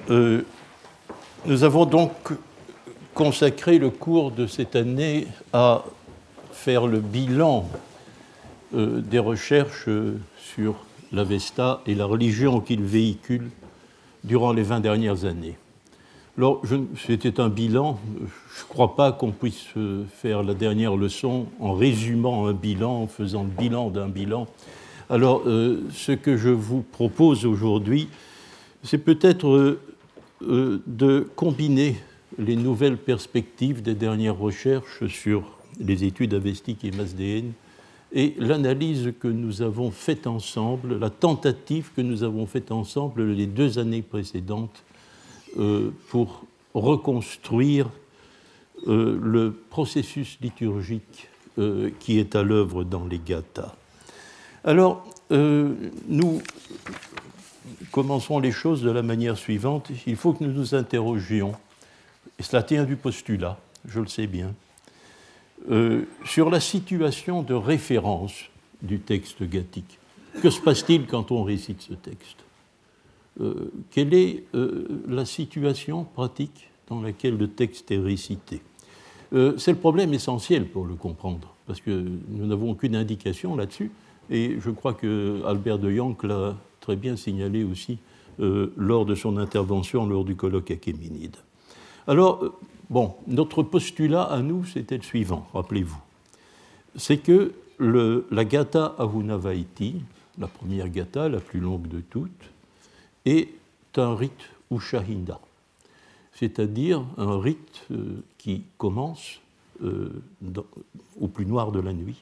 nous avons donc consacré le cours de cette année à faire le bilan des recherches sur l'Avesta et la religion qu'il véhicule durant les 20 dernières années. Alors, c'était un bilan. Je ne crois pas qu'on puisse faire la dernière leçon en résumant un bilan, en faisant le bilan d'un bilan. Alors, ce que je vous propose aujourd'hui, c'est peut-être de combiner les nouvelles perspectives des dernières recherches sur les études avestiques et masdéennes et l'analyse que nous avons faite ensemble, la tentative que nous avons faite ensemble les 2 années précédentes pour reconstruire le processus liturgique qui est à l'œuvre dans les Gathas. Alors, nous commençons les choses de la manière suivante. Il faut que nous nous interrogions, et cela tient du postulat, je le sais bien, sur la situation de référence du texte gathique. Que se passe-t-il quand on récite ce texte ? Quelle est la situation pratique dans laquelle le texte est récité ? C'est le problème essentiel pour le comprendre, parce que nous n'avons aucune indication là-dessus, et je crois que Albert de Jonck l'a très bien signalé aussi lors de son intervention lors du colloque achéménide. Alors, notre postulat à nous, c'était le suivant, rappelez-vous. C'est que la Gatha Ahunavaiti, la première Gatha, la plus longue de toutes, est un rite Ushahinda, c'est-à-dire un rite qui commence au plus noir de la nuit,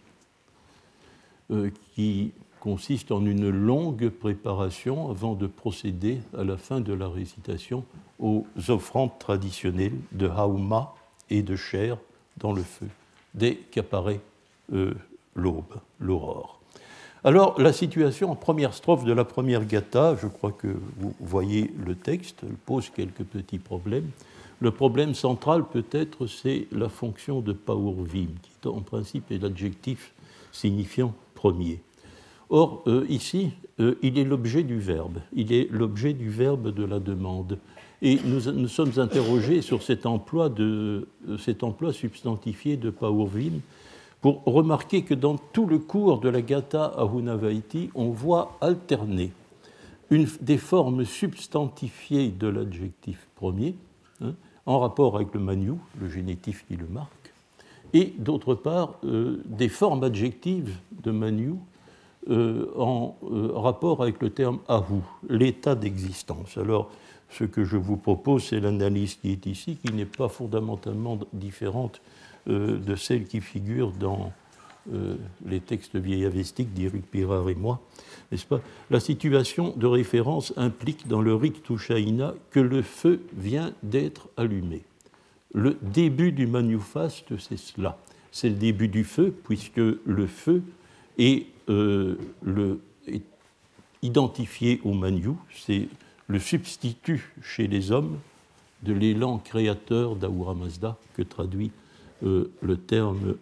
qui consiste en une longue préparation avant de procéder à la fin de la récitation aux offrandes traditionnelles de Hauma et de chair dans le feu, dès qu'apparaît l'aurore. Alors, la situation en première strophe de la première Gatha, je crois que vous voyez le texte, elle pose quelques petits problèmes. Le problème central, peut-être, c'est la fonction de Paurvim, qui en principe est l'adjectif signifiant premier. Or, ici, il est l'objet du verbe. Il est l'objet du verbe de la demande. Et nous sommes interrogés sur cet emploi substantifié de Paurvim pour remarquer que dans tout le cours de la Gatha Ahunavaiti, on voit alterner des formes substantifiées de l'adjectif premier, en rapport avec le Manu, le génitif qui le marque, et d'autre part, des formes adjectives de Manu en rapport avec le terme ahu, l'état d'existence. Alors, ce que je vous propose, c'est l'analyse qui est ici, qui n'est pas fondamentalement différente de celle qui figure dans les textes vieillavestiques d'Éric Pirard et moi, n'est-ce pas ? La situation de référence implique dans le rite Ushaina que le feu vient d'être allumé. Le début du Manufast, c'est cela. C'est le début du feu, puisque le feu est identifié au Manu, c'est le substitut chez les hommes de l'élan créateur d'Ahura Mazda que traduit le terme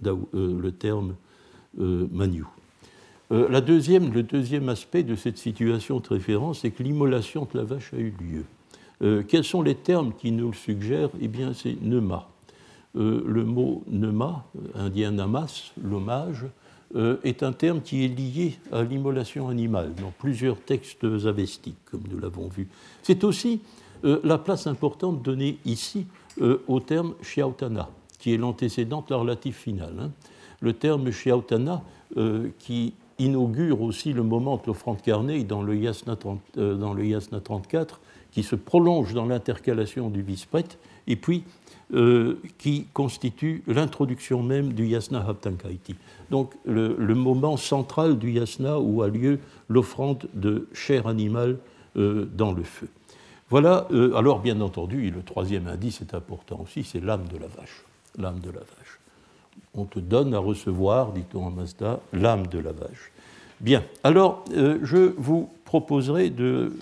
Manu. Le deuxième aspect de cette situation de référence, c'est que l'immolation de la vache a eu lieu. Quels sont les termes qui nous le suggèrent ? Eh bien, c'est nema. Le mot nema, indien namas, l'hommage, est un terme qui est lié à l'immolation animale dans plusieurs textes avestiques, comme nous l'avons vu. C'est aussi la place importante donnée ici au terme shiautana, qui est l'antécédent de la relative finale. Le terme shiautana, qui inaugure aussi le moment de l'offrande carnée dans le Yasna 34, qui se prolonge dans l'intercalation du vispret, et puis qui constitue l'introduction même du Yasna Haptankaiti. Donc le moment central du Yasna où a lieu l'offrande de chair animale dans le feu. Voilà, alors bien entendu, le troisième indice est important aussi, c'est l'âme de la vache. L'âme de la vache. On te donne à recevoir, dit-on à Mazda, l'âme de la vache. Bien, alors je vous proposerai de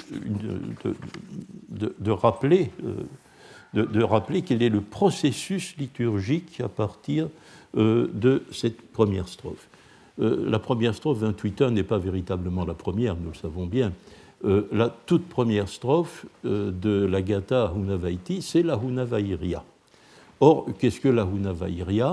rappeler quel est le processus liturgique à partir de cette première strophe. La première strophe, 28 n'est pas véritablement la première, nous le savons bien. la toute première strophe de la Gatha Hunavaiti, c'est la Hunavairia. Or, qu'est-ce que la Hunavairia ?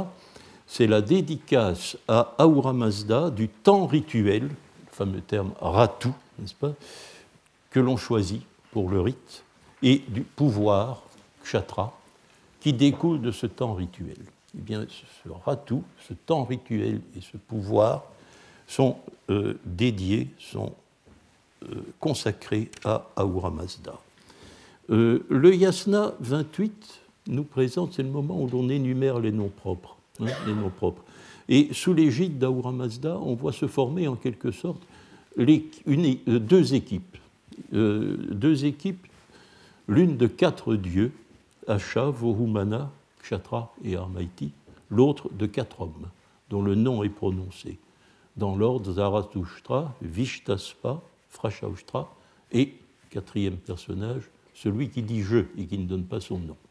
C'est la dédicace à Ahura Mazda du temps rituel, le fameux terme ratu, n'est-ce pas, que l'on choisit pour le rite, et du pouvoir, kshatra, qui découle de ce temps rituel. Eh bien, ce ratu, ce temps rituel et ce pouvoir sont dédiés, sont consacrés à Ahura Mazda. Le yasna 28 nous présente, c'est le moment où l'on énumère les noms propres. Les noms propres. Et sous l'égide d'Ahura Mazda, on voit se former en quelque sorte deux équipes. Deux équipes, l'une de 4 dieux, Asha, Vohumana, Kshatra et Armaiti, l'autre de 4 hommes, dont le nom est prononcé. Dans l'ordre, Zarathustra, Vishtaspa, Frashaushtra et, 4e personnage, celui qui dit « je » et qui ne donne pas son nom.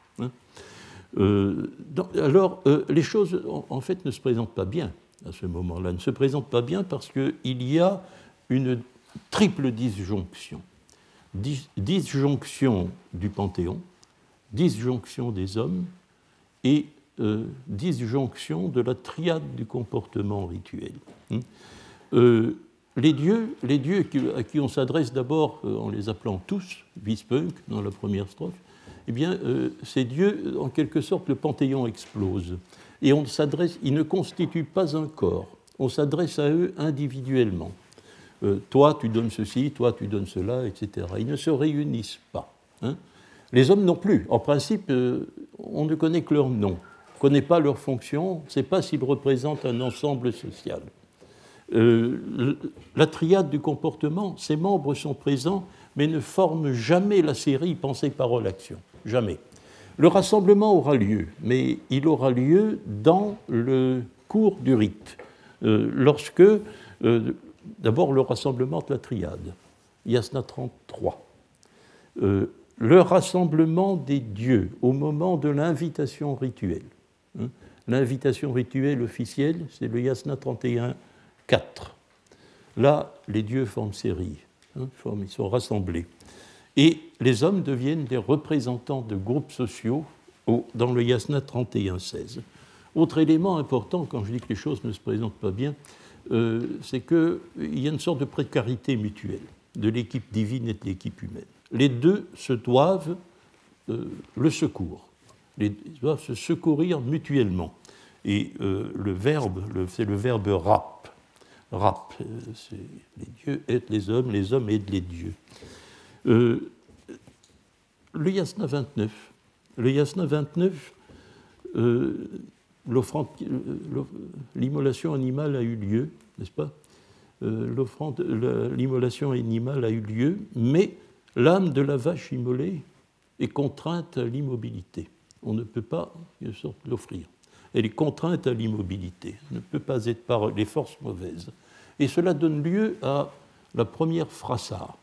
Alors, les choses, en fait, ne se présentent pas bien à ce moment-là. Ne se présentent pas bien parce qu'il y a une triple disjonction. Disjonction du Panthéon, disjonction des hommes et disjonction de la triade du comportement rituel. Les dieux à qui on s'adresse d'abord en les appelant tous, Vispunk dans la première strophe, eh bien, ces dieux, en quelque sorte, le Panthéon explose. Et ils ne constituent pas un corps, on s'adresse à eux individuellement. Toi, tu donnes ceci, toi, tu donnes cela, etc. Ils ne se réunissent pas. Les hommes non plus. En principe, on ne connaît que leur nom, on ne connaît pas leur fonction, on ne sait pas s'ils représentent un ensemble social. La triade du comportement, ses membres sont présents, mais ne forment jamais la série pensée, parole, action. Jamais. Le rassemblement aura lieu, mais il aura lieu dans le cours du rite, lorsque, d'abord, le rassemblement de la triade, Yasna 33, le rassemblement des dieux au moment de l'invitation rituelle. L'invitation rituelle officielle, c'est le Yasna 31, 4. Là, les dieux forment série, ils sont rassemblés. Et les hommes deviennent des représentants de groupes sociaux dans le Yasna 31, 16. Autre élément important, quand je dis que les choses ne se présentent pas bien, c'est qu'il y a une sorte de précarité mutuelle de l'équipe divine et de l'équipe humaine. Les deux se doivent le secours. Ils doivent se secourir mutuellement. Et c'est le verbe rap. Rap, c'est les dieux aident les hommes aident les dieux. Le Yasna 29. Le Yasna 29, l'immolation animale a eu lieu, n'est-ce pas ? L'immolation animale a eu lieu, mais l'âme de la vache immolée est contrainte à l'immobilité. On ne peut pas, en sorte, l'offrir. Elle est contrainte à l'immobilité. Elle ne peut pas être par les forces mauvaises. Et cela donne lieu à la première frasa.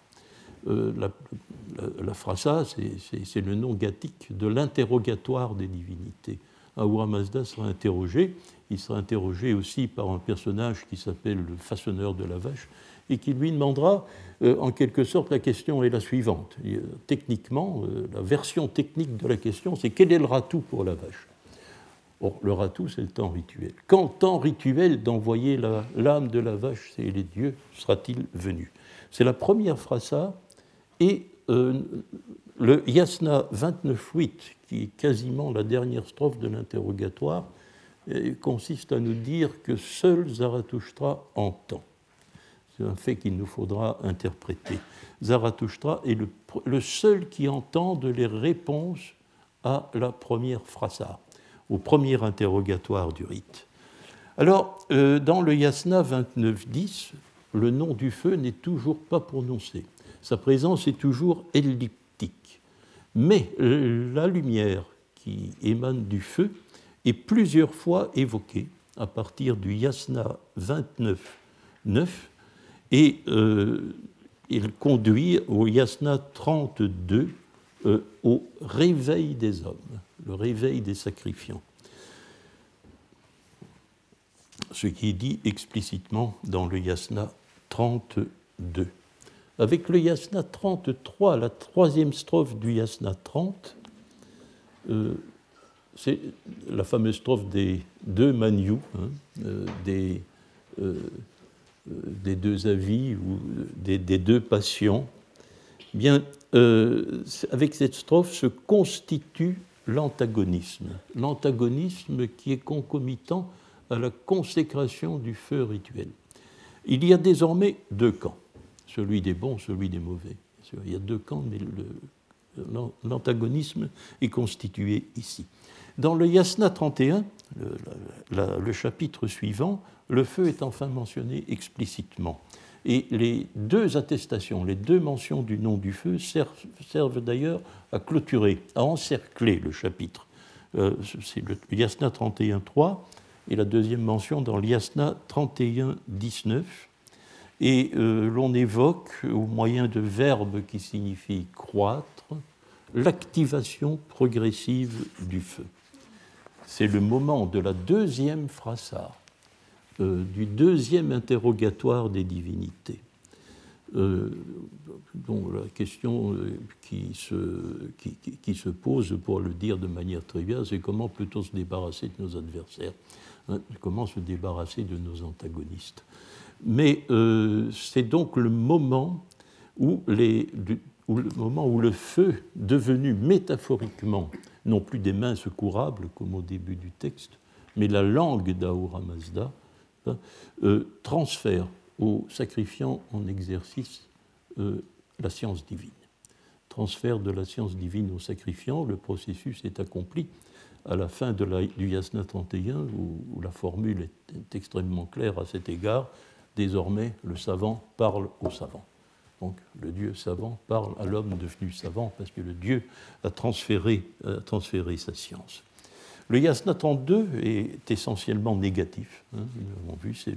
La frasa, c'est le nom gathique de l'interrogatoire des divinités. Ahura Mazda sera interrogé. Il sera interrogé aussi par un personnage qui s'appelle le façonneur de la vache et qui lui demandera, en quelque sorte, la question est la suivante. Techniquement, la version technique de la question, c'est quel est le ratou pour la vache ? Or, le ratou, c'est le temps rituel. Quand temps rituel d'envoyer l'âme de la vache et les dieux sera-t-il venu ? C'est la première frasa et le Yasna 29.8, qui est quasiment la dernière strophe de l'interrogatoire, consiste à nous dire que seul Zarathustra entend. C'est un fait qu'il nous faudra interpréter. Zarathustra est le seul qui entende les réponses à la première frasa, au premier interrogatoire du rite. Alors, dans le Yasna 29.10, le nom du feu n'est toujours pas prononcé. Sa présence est toujours elliptique. Mais la lumière qui émane du feu est plusieurs fois évoquée à partir du Yasna 29.9 et il conduit au Yasna 32 au réveil des hommes, le réveil des sacrifiants. Ce qui est dit explicitement dans le Yasna 32. avec le yasna 33, la troisième strophe du yasna 30, c'est la fameuse strophe des deux Manyu, des deux avis ou des deux passions. Bien, avec cette strophe se constitue l'antagonisme qui est concomitant à la consécration du feu rituel. Il y a désormais deux camps, celui des bons, celui des mauvais. Il y a deux camps, mais l'antagonisme est constitué ici. Dans le yasna 31, le chapitre suivant, le feu est enfin mentionné explicitement. Et les deux attestations, les deux mentions du nom du feu servent d'ailleurs à clôturer, à encercler le chapitre. C'est le yasna 31.3 et la deuxième mention dans le yasna 31.19. Et l'on évoque, au moyen de verbes qui signifient croître, l'activation progressive du feu. C'est le moment de la deuxième phrasa, du deuxième interrogatoire des divinités. Donc la question qui se pose, pour le dire de manière triviale, c'est comment peut-on se débarrasser de nos adversaires, comment se débarrasser de nos antagonistes. Mais c'est donc le moment où le feu, devenu métaphoriquement non plus des mains secourables comme au début du texte, mais la langue d'Ahura Mazda, transfère au sacrifiant en exercice la science divine. Transfert de la science divine au sacrifiant, le processus est accompli à la fin du yasna 31, où la formule est extrêmement claire à cet égard. Désormais, le savant parle au savant. Donc, le Dieu savant parle à l'homme devenu savant parce que le Dieu a transféré sa science. Le yasna 32 est essentiellement négatif. Nous l'avons vu, c'est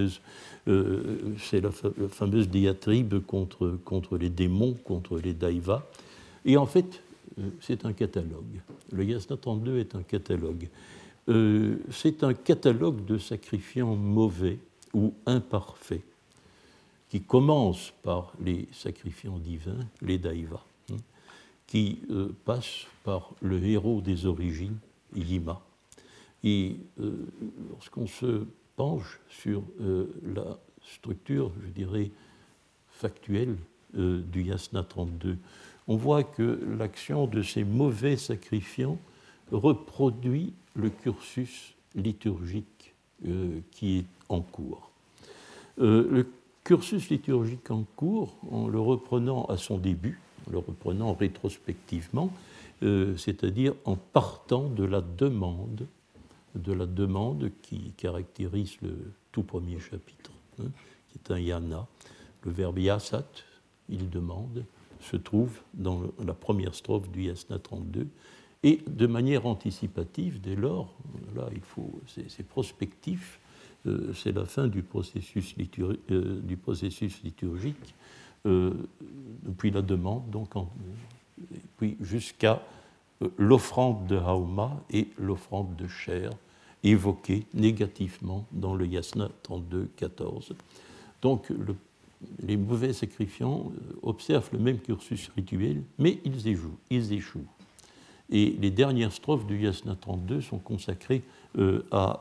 la fameuse diatribe contre les démons, contre les daivas. Et en fait, c'est un catalogue. Le yasna 32 est un catalogue. C'est un catalogue de sacrifiants mauvais ou imparfaits, qui commence par les sacrifiants divins, les daivas, qui passent par le héros des origines, Yima. Et lorsqu'on se penche sur la structure, je dirais, factuelle du yasna 32, on voit que l'action de ces mauvais sacrifiants reproduit le cursus liturgique qui est en cours. Le cursus liturgique en cours, en le reprenant à son début, en le reprenant rétrospectivement, c'est-à-dire en partant de la demande qui caractérise le tout premier chapitre, qui est un yana. Le verbe yasat, il demande, se trouve dans la première strophe du yasna 32, et de manière anticipative, dès lors, là, c'est prospectif, c'est la fin du processus liturgique, depuis la demande, donc puis jusqu'à l'offrande de Hauma et l'offrande de chair, évoquées négativement dans le yasna 32-14. Donc les mauvais sacrifiants observent le même cursus rituel, mais ils échouent. Et les dernières strophes du yasna 32 sont consacrées à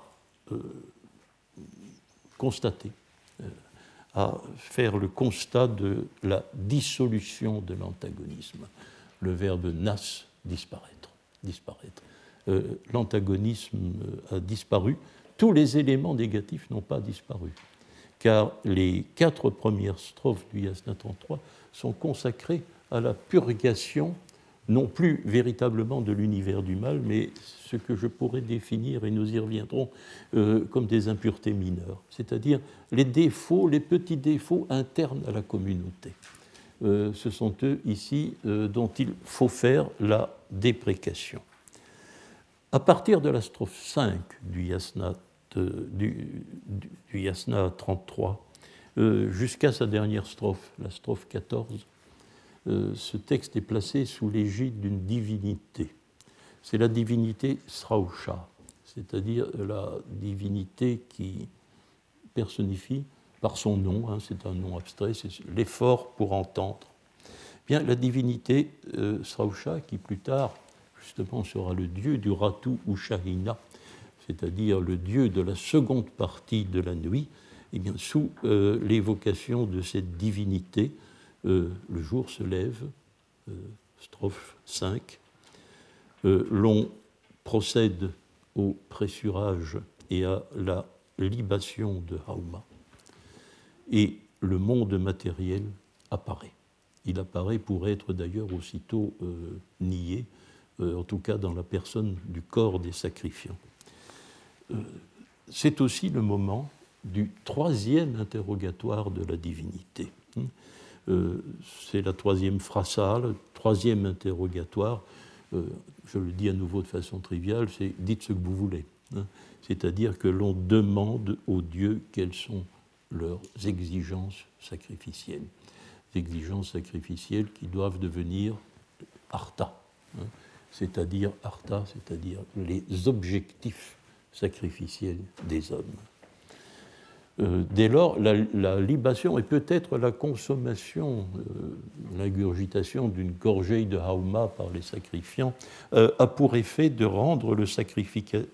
constater, à faire le constat de la dissolution de l'antagonisme. Le verbe nas, disparaître. L'antagonisme a disparu. Tous les éléments négatifs n'ont pas disparu, car les 4 premières strophes du yasna 33 sont consacrées à la purgation, non plus véritablement de l'univers du mal, mais ce que je pourrais définir, et nous y reviendrons, comme des impuretés mineures, c'est-à-dire les défauts, les petits défauts internes à la communauté. Ce sont eux ici dont il faut faire la déprécation. À partir de la strophe 5 du yasna 33, jusqu'à sa dernière strophe, la strophe 14, ce texte est placé sous l'égide d'une divinité. C'est la divinité Srausha, c'est-à-dire la divinité qui personnifie par son nom, hein, c'est un nom abstrait, c'est l'effort pour entendre. Bien, la divinité Srausha, qui plus tard, justement, sera le dieu du Ratu ou Shahina, c'est-à-dire le dieu de la seconde partie de la nuit, et bien, sous l'évocation de cette divinité, le jour se lève, strophe 5, l'on procède au pressurage et à la libation de Hauma, et le monde matériel apparaît. Il apparaît pour être d'ailleurs aussitôt nié, en tout cas dans la personne du corps des sacrifiants. C'est aussi le moment du troisième interrogatoire de la divinité. C'est la troisième phrasa, le troisième interrogatoire. Je le dis à nouveau de façon triviale, c'est « dites ce que vous voulez ». C'est-à-dire que l'on demande aux dieux quelles sont leurs exigences sacrificielles. Exigences sacrificielles qui doivent devenir artha, c'est-à-dire les objectifs sacrificiels des hommes. Dès lors, la libation et peut-être la consommation, l'ingurgitation d'une gorgée de hauma par les sacrifiants a pour effet de rendre le sacrifiant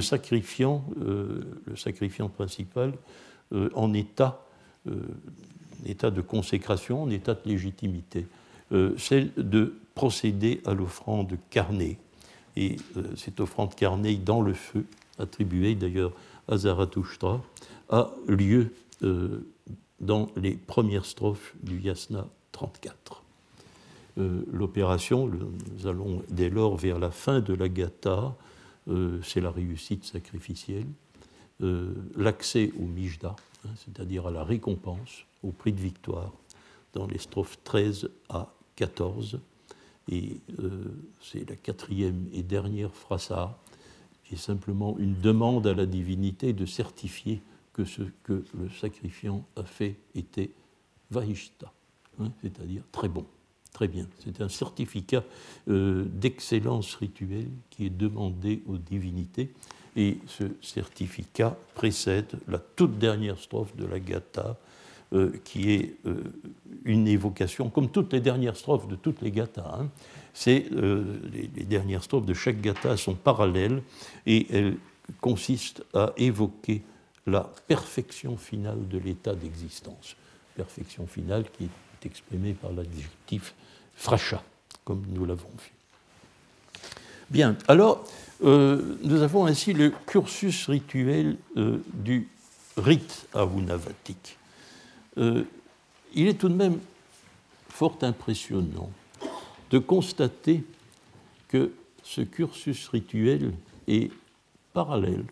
principal en état de consécration, en état de légitimité. Celle de procéder à l'offrande carnée. Et cette offrande carnée dans le feu, attribuée d'ailleurs à Zarathoustra, a lieu dans les premières strophes du Yasna 34. L'opération, nous allons dès lors vers la fin de la Gatha, c'est la réussite sacrificielle, l'accès au Mijda, c'est-à-dire à la récompense, au prix de victoire, dans les strophes 13 à 14, et c'est la quatrième et dernière phrasa, qui est simplement une demande à la divinité de certifier que ce que le sacrifiant a fait était vahishta, c'est-à-dire très bon, très bien. C'est un certificat d'excellence rituelle qui est demandé aux divinités, et ce certificat précède la toute dernière strophe de la Gatha, qui est une évocation, comme toutes les dernières strophes de toutes les Gathas, c'est les dernières strophes de chaque Gatha sont parallèles, et elles consistent à évoquer la perfection finale de l'état d'existence. Perfection finale qui est exprimée par l'adjectif frasha, comme nous l'avons vu. Bien, alors, nous avons ainsi le cursus rituel du rite avunavatique. Il est tout de même fort impressionnant de constater que ce cursus rituel est parallèle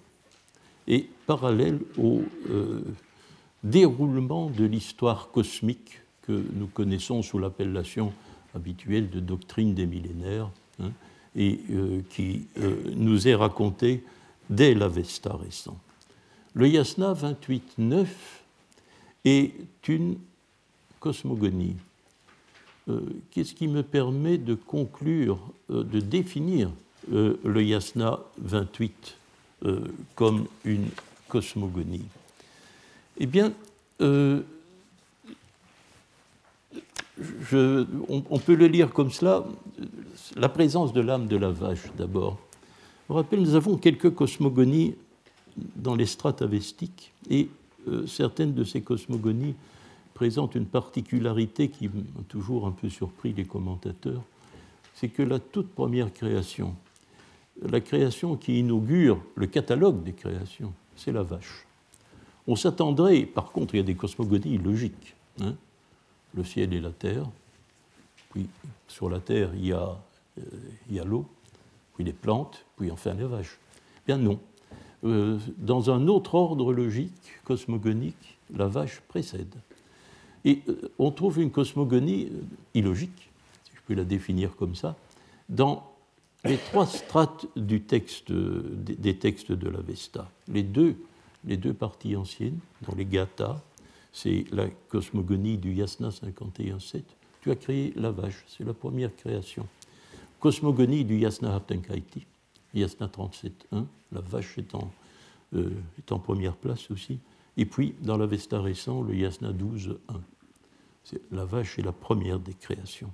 au déroulement de l'histoire cosmique que nous connaissons sous l'appellation habituelle de doctrine des millénaires, et qui nous est racontée dès l'Avesta récent. Le Yasna 28.9 est une cosmogonie. Qu'est-ce qui me permet de conclure, de définir le Yasna 28 comme une cosmogonie? Eh bien, on peut le lire comme cela, la présence de l'âme de la vache d'abord. Je vous rappelle, nous avons quelques cosmogonies dans les strates avestiques, et certaines de ces cosmogonies présentent une particularité qui m'a toujours un peu surpris les commentateurs, c'est que la toute première création, la création qui inaugure le catalogue des créations, c'est la vache. On s'attendrait, par contre, il y a des cosmogonies logiques, le ciel et la terre, puis sur la terre il y a l'eau, puis les plantes, puis enfin les vaches. Bien non. Dans un autre ordre logique, cosmogonique, la vache précède. Et on trouve une cosmogonie illogique, si je peux la définir comme ça, dans les trois strates du texte, des textes de l'Avesta. Les deux parties anciennes, dans les Gathas, c'est la cosmogonie du Yasna 51.7. Tu as créé la vache, c'est la première création. Cosmogonie du Yasna Haptenkaiti, Yasna 37.1, la vache est en première place aussi. Et puis, dans l'Avesta récent, le Yasna 12.1. La vache est la première des créations.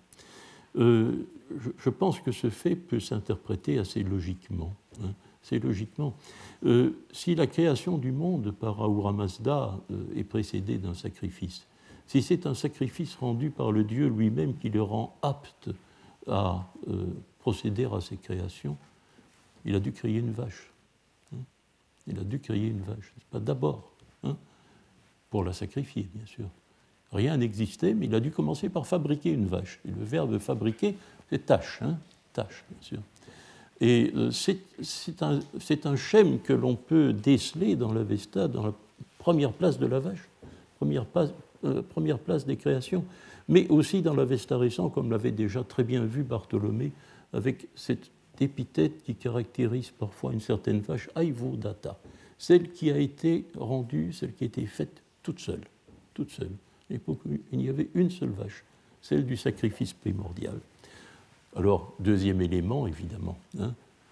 Je pense que ce fait peut s'interpréter assez logiquement. Hein. C'est logiquement. Si la création du monde par Ahura Mazda est précédée d'un sacrifice, si c'est un sacrifice rendu par le Dieu lui-même qui le rend apte à procéder à ses créations, il a dû créer une vache. Hein. Il a dû créer une vache, pas d'abord, hein, pour la sacrifier, bien sûr. Rien n'existait, mais il a dû commencer par fabriquer une vache. Et le verbe fabriquer, c'est tâche, hein, tâche, bien sûr. Et c'est un schème que l'on peut déceler dans l'Avesta, dans la première place de la vache, première place des créations, mais aussi dans l'Avesta récent, comme l'avait déjà très bien vu Bartholomé, avec cette épithète qui caractérise parfois une certaine vache, Aivodata, celle qui a été rendue, celle qui a été faite toute seule, toute seule. À l'époque, il y avait une seule vache, celle du sacrifice primordial. Alors, deuxième élément, évidemment, hein,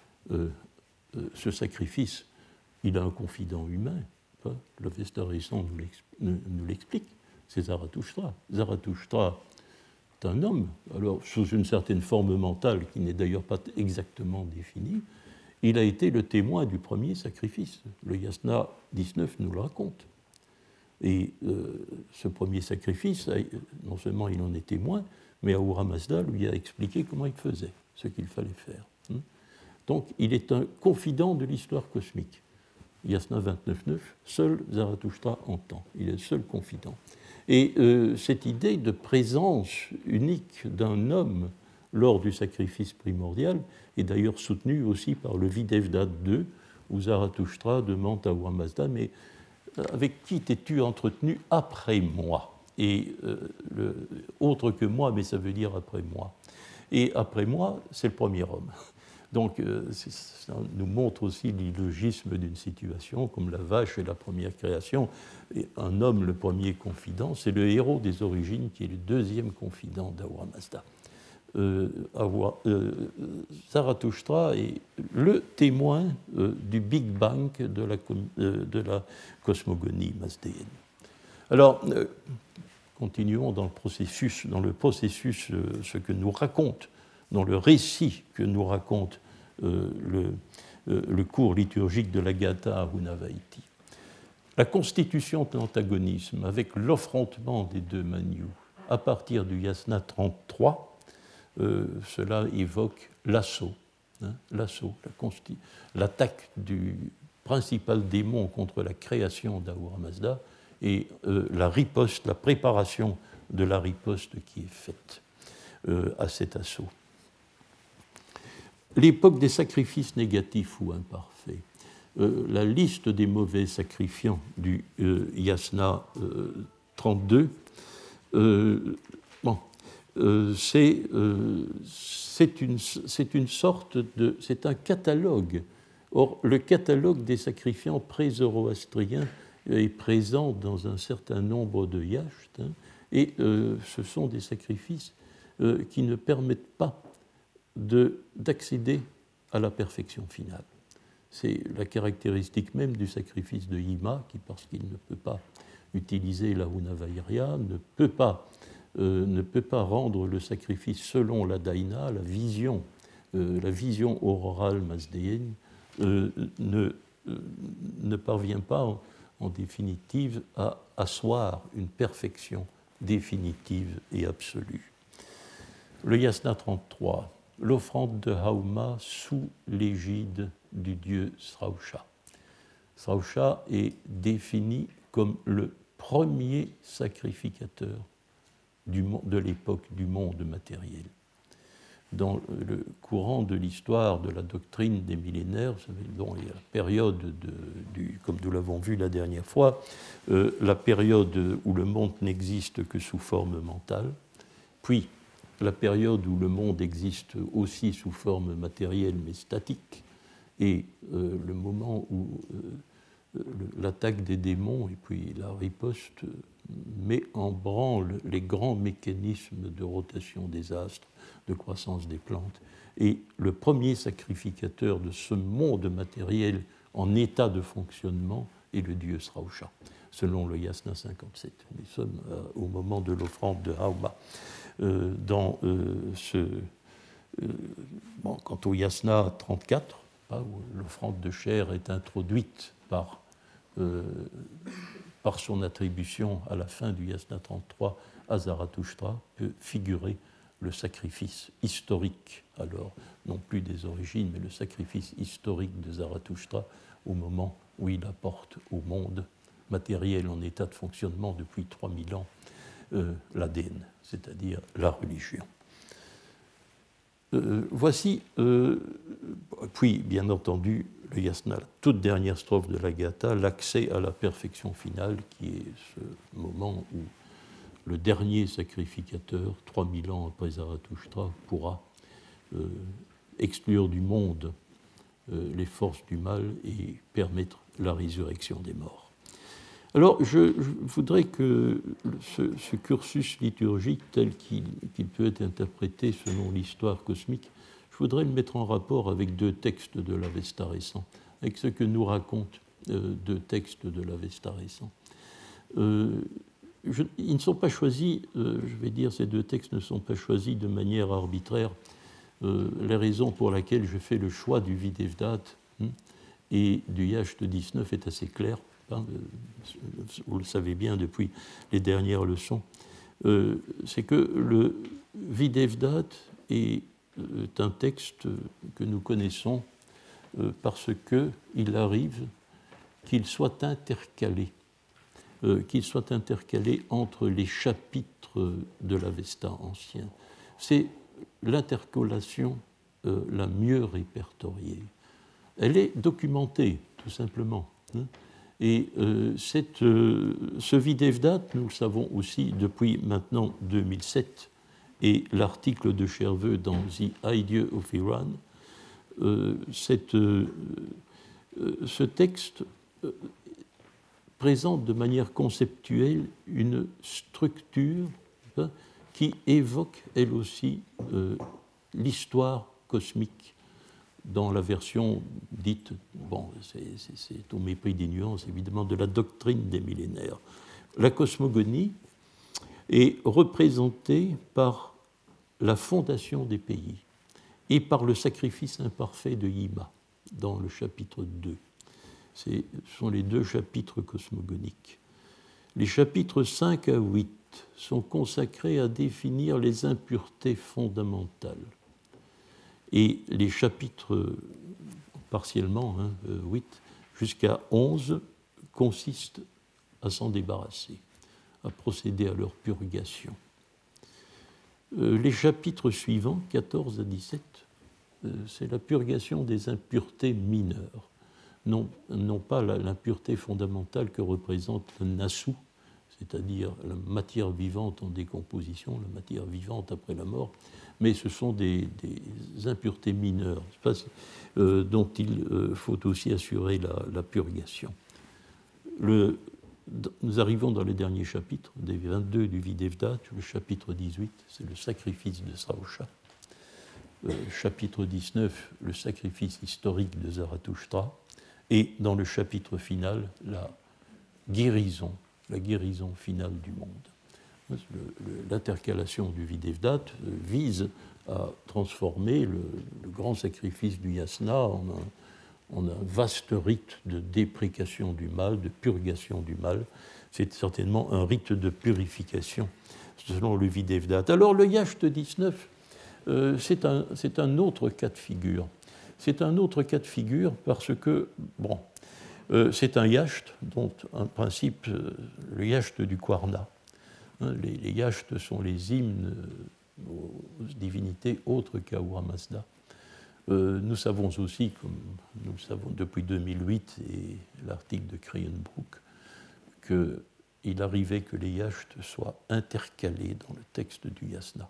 ce sacrifice, il a un confident humain. Hein, l'Avesta récent nous l'explique, c'est Zarathustra. Zarathustra est un homme, alors sous une certaine forme mentale qui n'est d'ailleurs pas exactement définie. Il a été le témoin du premier sacrifice. Le Yasna 19 nous le raconte. Et ce premier sacrifice, non seulement il en est témoin, mais Ahura Mazda lui a expliqué comment il faisait, ce qu'il fallait faire. Donc il est un confident de l'histoire cosmique. Yasna 29.9, seul Zarathustra entend, il est le seul confident. Et cette idée de présence unique d'un homme lors du sacrifice primordial est d'ailleurs soutenue aussi par le Videvdat 2, où Zarathustra demande à Ahura Mazda, mais avec qui t'es-tu entretenu après moi? Et autre que moi, mais ça veut dire après moi. Et après moi, c'est le premier homme. Donc, ça nous montre aussi l'illogisme d'une situation, comme la vache est la première création, et un homme, le premier confident, c'est le héros des origines qui est le deuxième confident d'Ahura Mazda. Zarathustra est le témoin du Big Bang de la cosmogonie mazdéenne. Alors, continuons dans le processus, ce que nous raconte, dans le récit que nous raconte le cours liturgique de la Gatha à Hunavaiti. La constitution de l'antagonisme avec l'affrontement des deux Manus à partir du Yasna 33, cela évoque l'assaut, hein, l'attaque du principal démon contre la création d'Ahura Mazda et la riposte, la préparation de la riposte qui est faite à cet assaut. L'époque des sacrifices négatifs ou imparfaits. La liste des mauvais sacrifiants du Yasna 32, c'est un catalogue. Or, le catalogue des sacrifiants pré-zoroastriens est présent dans un certain nombre de yashts, hein, et ce sont des sacrifices qui ne permettent pas d'accéder à la perfection finale. C'est la caractéristique même du sacrifice de Yima, qui, parce qu'il ne peut pas utiliser la Hunavairya, ne peut pas rendre le sacrifice selon la Daina, la vision aurorale mazdéenne, ne parvient pas en définitive à asseoir une perfection définitive et absolue. Le Yasna 33, l'offrande de Hauma sous l'égide du dieu Srausha. Srausha est défini comme le premier sacrificateur de l'époque du monde matériel. Dans le courant de l'histoire de la doctrine des millénaires, vous savez, dont il y a la période, comme nous l'avons vu la dernière fois, la période où le monde n'existe que sous forme mentale, puis la période où le monde existe aussi sous forme matérielle mais statique, et le moment où l'attaque des démons et puis la riposte met en branle les grands mécanismes de rotation des astres, de croissance des plantes. Et le premier sacrificateur de ce monde matériel en état de fonctionnement est le dieu Srausha. selon le Yasna 57. Nous sommes au moment de l'offrande de Hauma. Quant au Yasna 34, où l'offrande de chair est introduite par son attribution à la fin du Yasna 33 à Zarathoustra, peut figurer le sacrifice historique, alors non plus des origines, mais le sacrifice historique de Zarathoustra au moment où il apporte au monde matériel en état de fonctionnement depuis 3000 ans l'ADN, c'est-à-dire la religion. Voici, puis bien entendu, le Yasna, la toute dernière strophe de la Gatha, l'accès à la perfection finale, qui est ce moment où le dernier sacrificateur, 3000 ans après Zarathoustra, pourra exclure du monde les forces du mal et permettre la résurrection des morts. Alors, je voudrais que ce cursus liturgique tel qu'il peut être interprété selon l'histoire cosmique, je voudrais le mettre en rapport avec deux textes de l'Avesta récent, avec ce que nous racontent deux textes de l'Avesta récent. Ils ne sont pas choisis, je vais dire, ces deux textes ne sont pas choisis de manière arbitraire. La raison pour laquelle je fais le choix du Videvdat et du Yasht 19 est assez claire. Vous le savez bien depuis les dernières leçons, c'est que le Videvdat est un texte que nous connaissons parce qu'il arrive qu'il soit intercalé entre les chapitres de l'Avesta ancien. C'est l'intercalation la mieux répertoriée. Elle est documentée, tout simplement. Et ce Videvdat, nous le savons aussi depuis maintenant 2007, et l'article de Cherveux dans The Idea of Iran, ce texte présente de manière conceptuelle une structure qui évoque, elle aussi, l'histoire cosmique dans la version dite, c'est au mépris des nuances, évidemment, de la doctrine des millénaires. La cosmogonie est représentée par la fondation des pays et par le sacrifice imparfait de Yima, dans le chapitre 2. Ce sont les deux chapitres cosmogoniques. Les chapitres 5 à 8 sont consacrés à définir les impuretés fondamentales. Et les chapitres, partiellement, 8 jusqu'à 11, consistent à s'en débarrasser, à procéder à leur purgation. Les chapitres suivants, 14 à 17, c'est la purgation des impuretés mineures, non pas l'impureté fondamentale que représente le nasu, c'est-à-dire la matière vivante en décomposition, la matière vivante après la mort, mais ce sont des impuretés mineures dont il faut aussi assurer la purgation. Nous arrivons dans les derniers chapitres, des 22 du Videvdat, le chapitre 18, c'est le sacrifice de Sraosha. Chapitre 19, le sacrifice historique de Zarathoustra. Et dans le chapitre final, la guérison finale du monde. L'intercalation du Videvdat vise à transformer le grand sacrifice du Yasna en un vaste rite de déprécation du mal, de purgation du mal. C'est certainement un rite de purification selon le Videvdat. Alors le Yasht 19, c'est un autre cas de figure. C'est un autre cas de figure parce que, c'est un Yasht dont en principe le Yasht du Kwarna. Les Yashts sont les hymnes aux divinités autres qu'Ahura Mazda. Nous savons aussi, comme nous le savons depuis 2008 et l'article de Krienbrook, qu'il arrivait que les Yashts soient intercalés dans le texte du Yasna.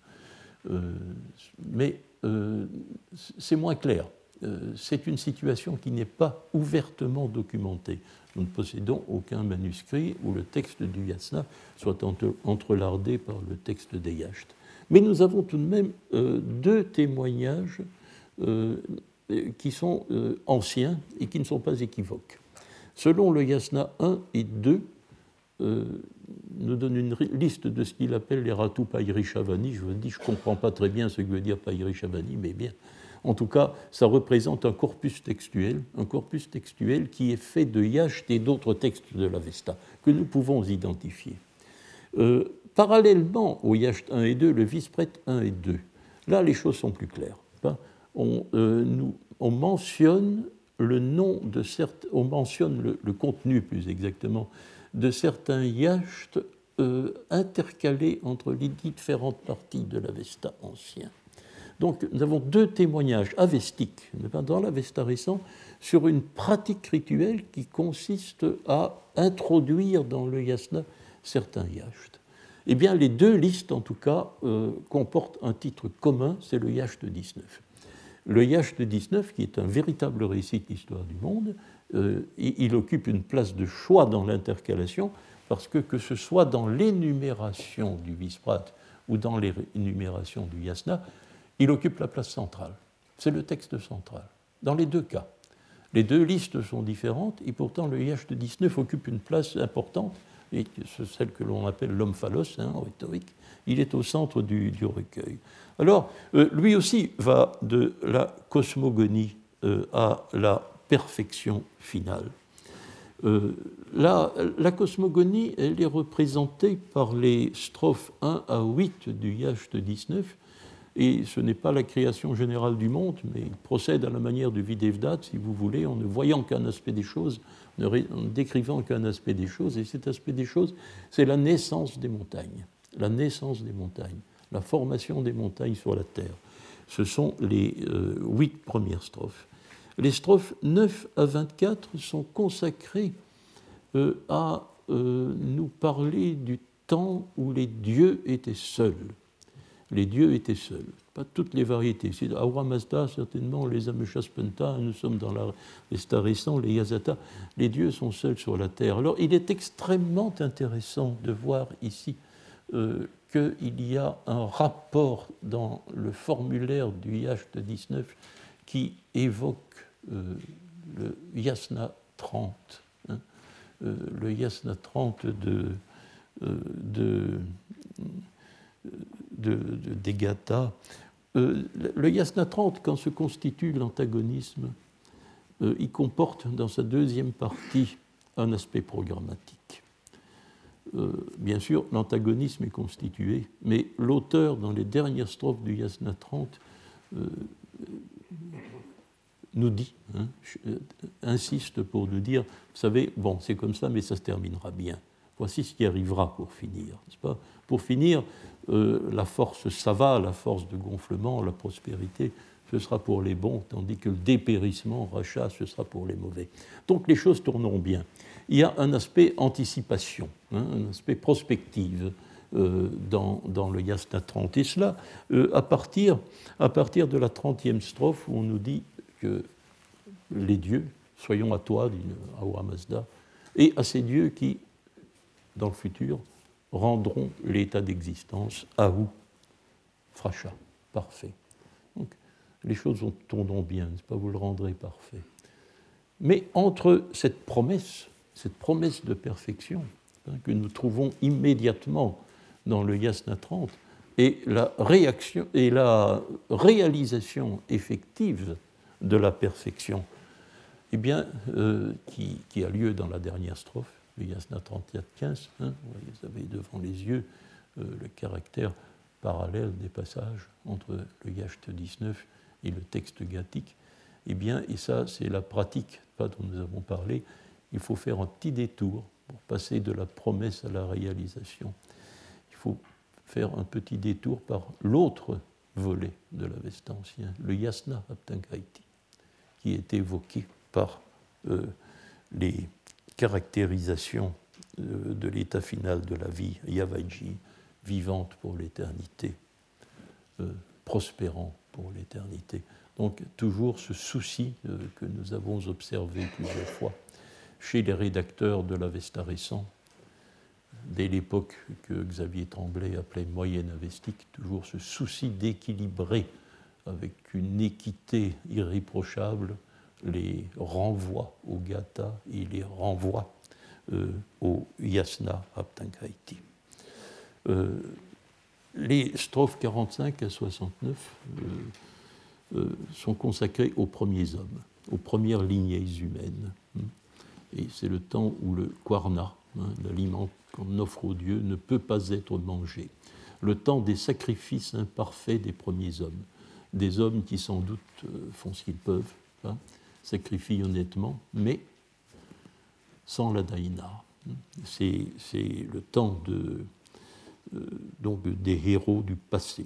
Mais c'est moins clair. C'est une situation qui n'est pas ouvertement documentée. Nous ne possédons aucun manuscrit où le texte du Yasna soit entrelardé par le texte des Yashts. Mais nous avons tout de même deux témoignages qui sont anciens et qui ne sont pas équivoques. selon le Yasna 1 et 2, nous donne une liste de ce qu'il appelle les Ratu Pairi-Shavani. Je vous dis, je ne comprends pas très bien ce que veut dire Pairi-Shavani, mais bien. En tout cas, ça représente un corpus textuel qui est fait de Yacht et d'autres textes de l'Avesta, que nous pouvons identifier. Parallèlement au Yacht 1 et 2, le Vispret 1 et 2, là, les choses sont plus claires. On mentionne le nom de on mentionne le contenu, plus exactement, de certains yachts intercalés entre les différentes parties de l'Avesta ancien. Donc, nous avons deux témoignages avestiques dans l'Avesta récent sur une pratique rituelle qui consiste à introduire dans le yasna certains yachts. Eh bien, les deux listes, en tout cas, comportent un titre commun, c'est le yacht 19. Le yacht 19, qui est un véritable récit de l'histoire du monde, il occupe une place de choix dans l'intercalation, parce que ce soit dans l'énumération du Visprat ou dans l'énumération du Yasna, il occupe la place centrale. C'est le texte central, dans les deux cas. Les deux listes sont différentes, et pourtant le yacht 19 occupe une place importante, et c'est celle que l'on appelle l'homme phallos, en rhétorique. Il est au centre du recueil. Alors, lui aussi va de la cosmogonie à la perfection finale. La cosmogonie, elle est représentée par les strophes 1 à 8 du yacht 19, et ce n'est pas la création générale du monde, mais il procède à la manière du Videvdat, si vous voulez, en ne voyant qu'un aspect des choses, en ne décrivant qu'un aspect des choses, et cet aspect des choses, c'est la naissance des montagnes, la formation des montagnes sur la terre. Ce sont les 8 premières strophes. Les strophes 9 à 24 sont consacrées à nous parler du temps où les dieux étaient seuls. Les dieux étaient seuls, pas toutes les variétés. C'est Ahura Mazda, certainement, les Ameshaspenta, nous sommes dans l'Avesta récent, les Yasata, les dieux sont seuls sur la terre. Alors, il est extrêmement intéressant de voir ici qu'il y a un rapport dans le formulaire du Yacht 19 qui évoque le Yasna 30, le Yasna 30 des Gathas. Le Yasna 30, quand se constitue l'antagonisme, il comporte dans sa deuxième partie un aspect programmatique. Bien sûr, l'antagonisme est constitué, mais l'auteur, dans les dernières strophes du Yasna 30, nous dit, insiste pour nous dire, vous savez, bon, c'est comme ça, mais ça se terminera bien. Voici ce qui arrivera pour finir, n'est-ce pas ? Pour finir, la force sava, la force de gonflement, la prospérité, ce sera pour les bons, tandis que le dépérissement, rachat, ce sera pour les mauvais. Donc les choses tourneront bien. Il y a un aspect anticipation, un aspect prospective dans le Yasna 30. Et cela, à partir de la 30e strophe, où on nous dit que les dieux, soyons à toi, dit Ahura Mazda, et à ces dieux qui, dans le futur, rendront l'état d'existence Ahu, Frasha, parfait. Donc, les choses tourneront bien, n'est-ce pas, vous le rendrez parfait. Mais entre cette promesse de perfection, que nous trouvons immédiatement dans le Yasna 30, et la réalisation effective de la perfection, eh bien, qui a lieu dans la dernière strophe, le Yasna 34-15, vous avez devant les yeux le caractère parallèle des passages entre le Yacht 19 et le texte gathique. Eh bien, et ça, c'est la pratique dont nous avons parlé. Il faut faire un petit détour pour passer de la promesse à la réalisation. Il faut faire un petit détour par l'autre volet de l'Avesta ancien, le Yasna Aptankaiti, qui est évoqué par les caractérisations de l'état final de la vie, Yavaji, vivante pour l'éternité, prospérant pour l'éternité. Donc toujours ce souci que nous avons observé plusieurs fois chez les rédacteurs de l'Avesta récent, dès l'époque que Xavier Tremblay appelait moyenne avestique, toujours ce souci d'équilibrer avec une équité irréprochable les renvoie au Gata, il les renvoie au Yasna Aptankaiti. Les strophes 45 à 69 sont consacrées aux premiers hommes, aux premières lignées humaines. Et c'est le temps où le Kwarna, l'aliment qu'on offre aux dieux, ne peut pas être mangé. Le temps des sacrifices imparfaits des premiers hommes. Des hommes qui sans doute font ce qu'ils peuvent, sacrifient honnêtement, mais sans la daïna. C'est le temps donc des héros du passé.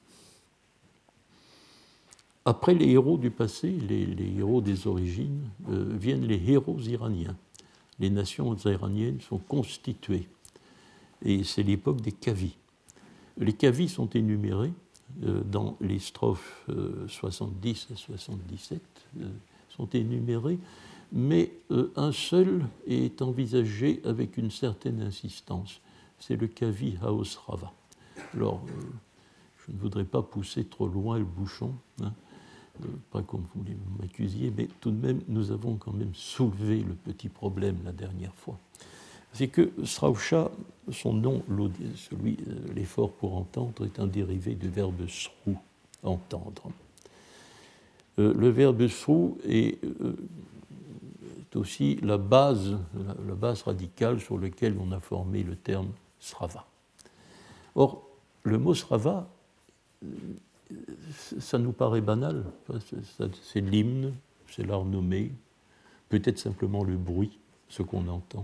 Après les héros du passé, les héros des origines, viennent les héros iraniens. Les nations iraniennes sont constituées. Et c'est l'époque des kavis. Les kavis sont énumérés dans les strophes 70 à 77, sont énumérés, mais un seul est envisagé avec une certaine insistance. C'est le kavi Haosrava. Alors, je ne voudrais pas pousser trop loin le bouchon, pas comme vous m'accusiez, mais tout de même, nous avons quand même soulevé le petit problème la dernière fois. C'est que Srausha, son nom, l'effort pour entendre, est un dérivé du verbe srou, entendre. Le verbe srou est aussi la base radicale sur laquelle on a formé le terme srava. Or, le mot srava, ça nous paraît banal, c'est l'hymne, c'est l'art nommé, peut-être simplement le bruit, ce qu'on entend.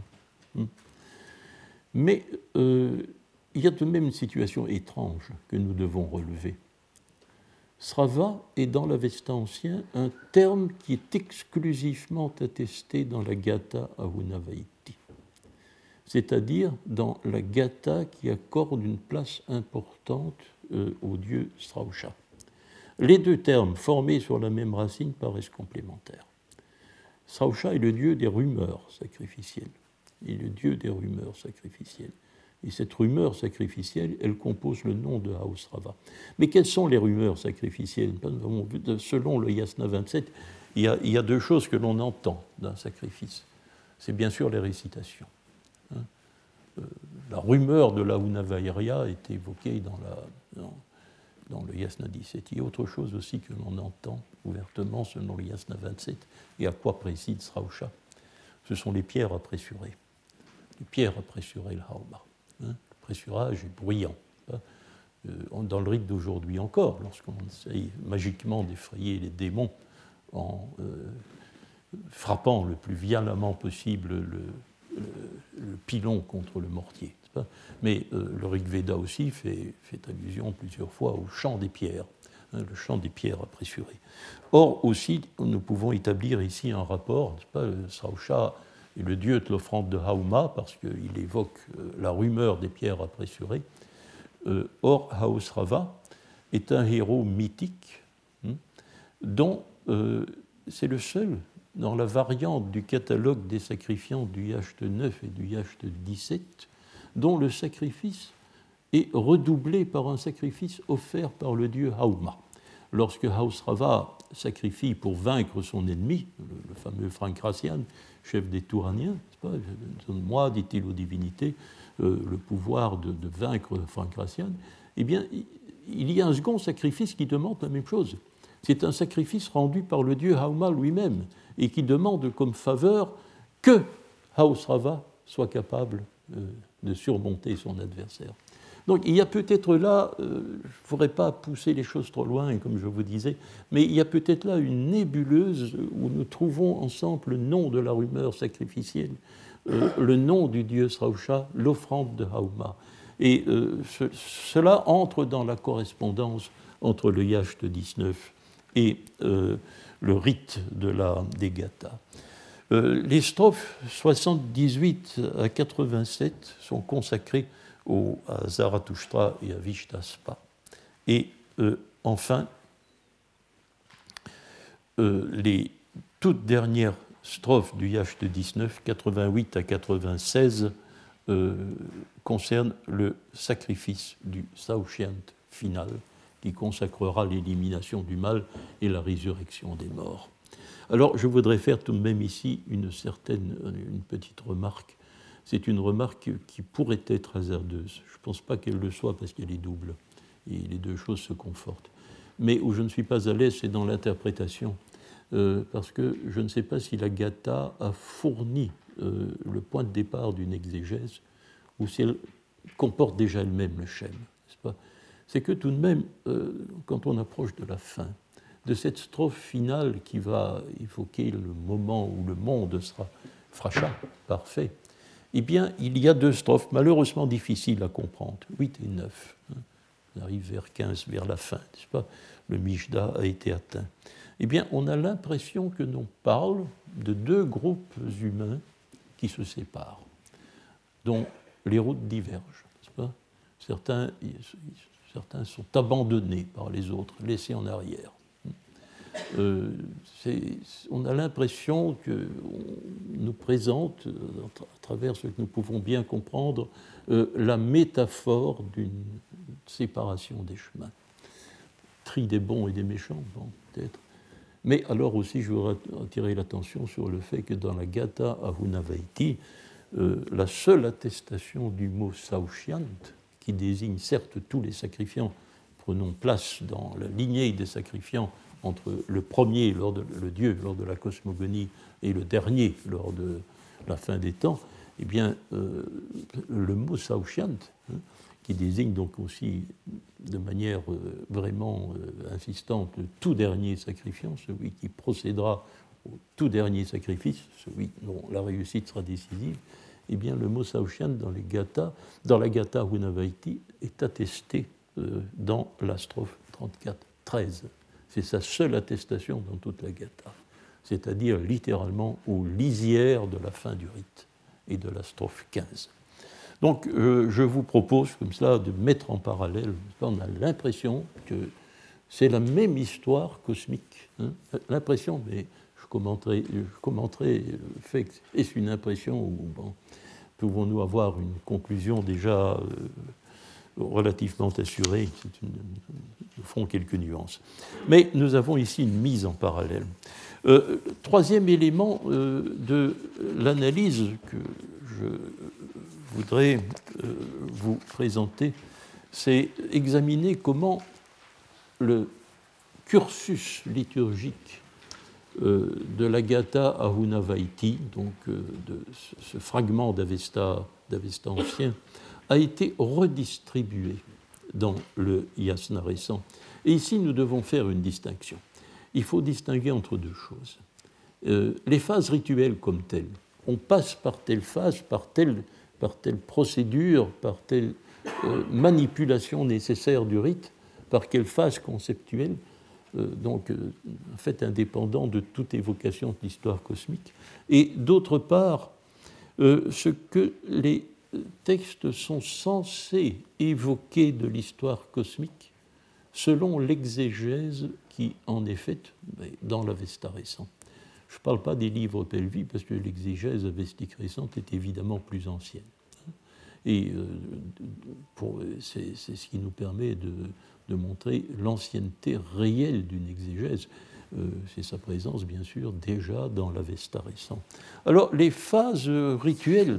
Mais il y a tout de même une situation étrange que nous devons relever. Srava est dans l'Avesta ancien un terme qui est exclusivement attesté dans la Gatha Ahunavaiti, c'est-à-dire dans la Gatha qui accorde une place importante au dieu Srausha. Les deux termes formés sur la même racine paraissent complémentaires. Srausha est le dieu des rumeurs sacrificielles. Il est le dieu des rumeurs sacrificielles. Et cette rumeur sacrificielle, elle compose le nom de Haosrava. Mais quelles sont les rumeurs sacrificielles ? Selon le Yasna 27, il y a deux choses que l'on entend d'un sacrifice. C'est bien sûr les récitations. La rumeur de la Unavairya est évoquée dans le Yasna 17. Il y a autre chose aussi que l'on entend ouvertement selon le Yasna 27 et à quoi préside Srausha. Ce sont les pierres à pressurer. Les pierres à pressurer le Haoma. Le pressurage est bruyant. Dans le rite d'aujourd'hui encore, lorsqu'on essaye magiquement d'effrayer les démons en frappant le plus violemment possible le pilon contre le mortier. Mais le Rig Veda aussi fait allusion plusieurs fois au chant des pierres, le chant des pierres à pressurer. Or aussi, nous pouvons établir ici un rapport, Srausha est le dieu de l'offrande de Haoma, parce qu'il évoque la rumeur des pierres à pressurer. Or, Haosrava est un héros mythique, dont c'est le seul, dans la variante du catalogue des sacrifiants du Yacht 9 et du Yacht 17, dont le sacrifice est redoublé par un sacrifice offert par le dieu Haoma. Lorsque Haosrava sacrifie pour vaincre son ennemi, le fameux Frankrasian, chef des Touraniens, donne-moi, dit-il aux divinités, le pouvoir de vaincre Frankrasian, eh bien, il y a un second sacrifice qui demande la même chose. C'est un sacrifice rendu par le dieu Haoma lui-même et qui demande comme faveur que Haosrava soit capable de surmonter son adversaire. Donc il y a peut-être là, je ne voudrais pas pousser les choses trop loin, comme je vous disais, mais il y a peut-être là une nébuleuse où nous trouvons ensemble le nom de la rumeur sacrificielle, le nom du dieu Srausha, l'offrande de Haoma. Et cela entre dans la correspondance entre le Yacht 19 et le rite des Gathas. Les strophes 78 à 87 sont consacrées à Zarathustra et à Vishtaspa. Et enfin, les toutes dernières strophes du Yacht 19, 88 à 96, concernent le sacrifice du Saoshyant final, qui consacrera l'élimination du mal et la résurrection des morts. Alors, je voudrais faire tout de même ici une petite remarque. C'est une remarque qui pourrait être hasardeuse. Je ne pense pas qu'elle le soit parce qu'elle est double. Et les deux choses se confortent. Mais où je ne suis pas à l'aise, c'est dans l'interprétation. Parce que je ne sais pas si la Gatha a fourni le point de départ d'une exégèse ou si elle comporte déjà elle-même le schème. N'est-ce pas ? C'est que tout de même, quand on approche de la fin, de cette strophe finale qui va évoquer le moment où le monde sera fracas, parfait, eh bien, il y a deux strophes malheureusement difficiles à comprendre, 8 et 9. On arrive vers 15, vers la fin, n'est-ce pas ? Le Mijda a été atteint. Eh bien, on a l'impression que l'on parle de deux groupes humains qui se séparent, dont les routes divergent, n'est-ce pas ? Certains sont abandonnés par les autres, laissés en arrière. On a l'impression qu'on nous présente, à travers ce que nous pouvons bien comprendre, la métaphore d'une séparation des chemins. Tri des bons et des méchants, bon, peut-être. Mais alors aussi, je voudrais attirer l'attention sur le fait que dans la Gatha Ahunavaiti, la seule attestation du mot Saushyant, qui désigne certes tous les sacrifiants, prenons place dans la lignée des sacrifiants entre le premier, le Dieu, lors de la cosmogonie, et le dernier, lors de la fin des temps, eh bien, le mot Saushyant, qui désigne donc aussi de manière vraiment insistante le tout dernier sacrifiant, celui qui procédera au tout dernier sacrifice, celui dont la réussite sera décisive, eh bien, le mot Saushyant dans la Gatha Ahunavaiti est attesté dans la strophe 34-13. C'est sa seule attestation dans toute la Gatha, c'est-à-dire littéralement aux lisières de la fin du rite et de la strophe 15. Donc, je vous propose comme cela de mettre en parallèle, on a l'impression que c'est la même histoire cosmique. L'impression, mais je commenterai le fait que est-ce une impression ou bon, pouvons-nous avoir une conclusion déjà relativement assurée, nous ferons quelques nuances. Mais nous avons ici une mise en parallèle. Troisième élément de l'analyse que je voudrais vous présenter, c'est examiner comment le cursus liturgique de la Gatha Ahunavaiti, donc de ce fragment d'Avesta ancien, a été redistribué dans le Yasna récent. Et ici, nous devons faire une distinction. Il faut distinguer entre deux choses. Les phases rituelles comme telles, on passe par telle phase, par telle procédure, par telle manipulation nécessaire du rite, par quelle phase conceptuelle, donc en fait indépendant de toute évocation de l'histoire cosmique, et d'autre part, ce que les textes sont censés évoquer de l'histoire cosmique selon l'exégèse qui en est faite dans l'Avesta récent. Je ne parle pas des livres Pelvi parce que l'exégèse avestique récente est évidemment plus ancienne. Et c'est ce qui nous permet de montrer l'ancienneté réelle d'une exégèse. C'est sa présence, bien sûr, déjà dans l'Avesta récent. Alors, les phases rituelles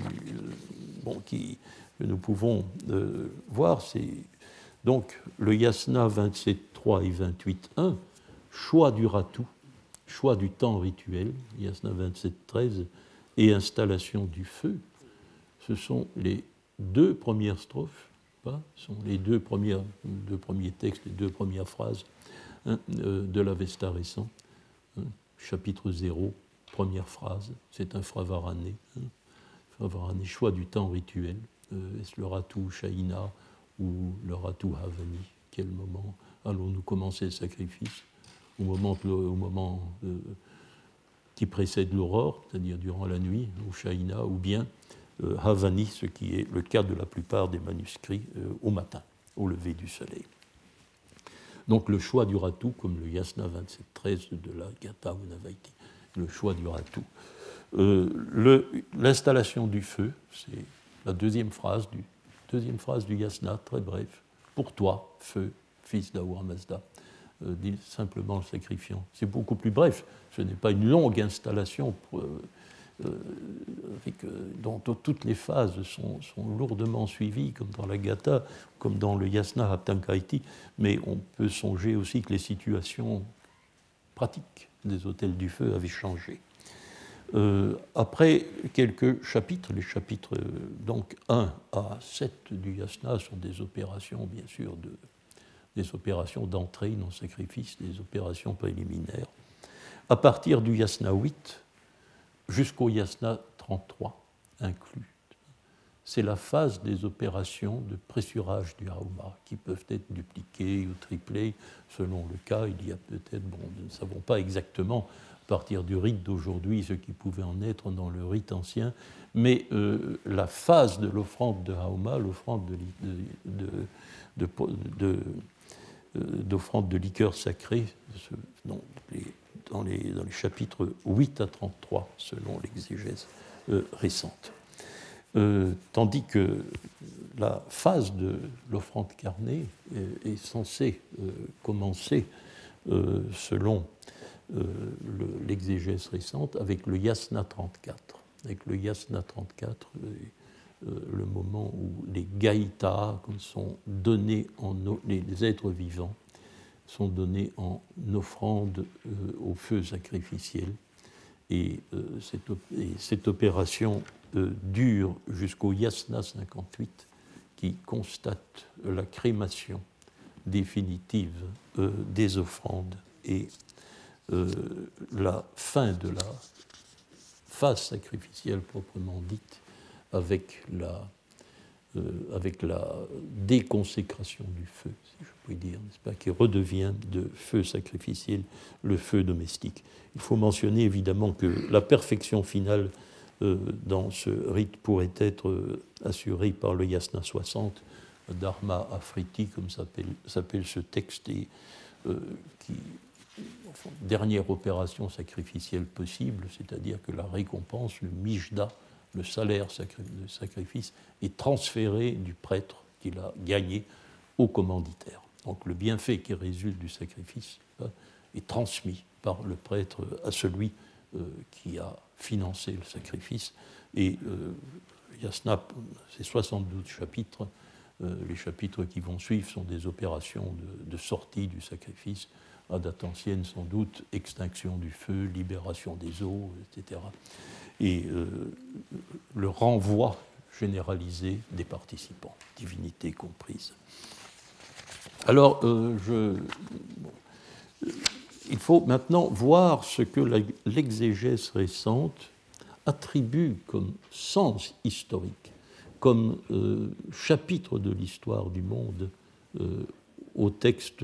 que nous pouvons voir, c'est donc le Yasna 27.3 et 28.1, choix du Ratu, choix du temps rituel, Yasna 27.13, et installation du feu. Ce sont les deux premières strophes, ce sont les deux premiers textes, les deux premières phrases de l'Avesta récent. Chapitre 0, première phrase, c'est un Fravarane. Fravarane, choix du temps rituel. Est-ce le Ratu Shaina ou le Ratu Havani? Quel moment allons-nous commencer le sacrifice? Au moment qui précède l'aurore, c'est-à-dire durant la nuit, ou Shaina, ou bien Havani, ce qui est le cas de la plupart des manuscrits, au matin, au lever du soleil. Donc le choix du Ratu, comme le Yasna 27.13 de la Gatha Ahunavaiti, le choix du Ratu. L'installation du feu, c'est la deuxième phrase du Yasna, très bref. Pour toi, feu, fils d'Ahura Mazda. dit simplement le sacrifiant. C'est beaucoup plus bref, ce n'est pas une longue installation dont toutes les phases sont lourdement suivies, comme dans la Gatha, comme dans le Yasna Haptamkaiti, mais on peut songer aussi que les situations pratiques des hôtels du feu avaient changé. Après quelques chapitres, les chapitres donc 1 à 7 du Yasna sont des opérations, bien sûr, des opérations d'entrée dans le sacrifice, des opérations préliminaires. À partir du Yasna 8 jusqu'au Yasna 33 inclus, c'est la phase des opérations de pressurage du Hauma qui peuvent être dupliquées ou triplées selon le cas. Il y a peut-être, nous ne savons pas exactement à partir du rite d'aujourd'hui ce qui pouvait en être dans le rite ancien, mais la phase de l'offrande de Hauma, l'offrande d'offrande de liqueur sacrée, dans les chapitres 8 à 33, selon l'exégèse récente. Tandis que la phase de l'offrande carnée est censée commencer, selon l'exégèse récente, avec le Yasna 34. Avec le Yasna 34, le moment où les gaïtas sont donnés les êtres vivants sont donnés en offrande au feu sacrificiel. Et cette opération dure jusqu'au Yasna 58, qui constate la crémation définitive des offrandes et la fin de la phase sacrificielle proprement dite, avec la déconsécration du feu, si je puis dire, n'est-ce pas, qui redevient de feu sacrificiel le feu domestique. Il faut mentionner évidemment que la perfection finale dans ce rite pourrait être assurée par le Yasna 60, Dharma Afriti, comme s'appelle ce texte, et qui, enfin, dernière opération sacrificielle possible, c'est-à-dire que la récompense, le mijda, le salaire de sacrifice, est transféré du prêtre qui l'a gagné au commanditaire. Donc le bienfait qui résulte du sacrifice est transmis par le prêtre à celui qui a financé le sacrifice. Et Yasna, c'est 72 chapitres. Les chapitres qui vont suivre sont des opérations de sortie du sacrifice, à date ancienne sans doute, extinction du feu, libération des eaux, etc. Et le renvoi généralisé des participants, divinité comprise. Alors, il faut maintenant voir ce que l'exégèse récente attribue comme sens historique, comme chapitre de l'histoire du monde au texte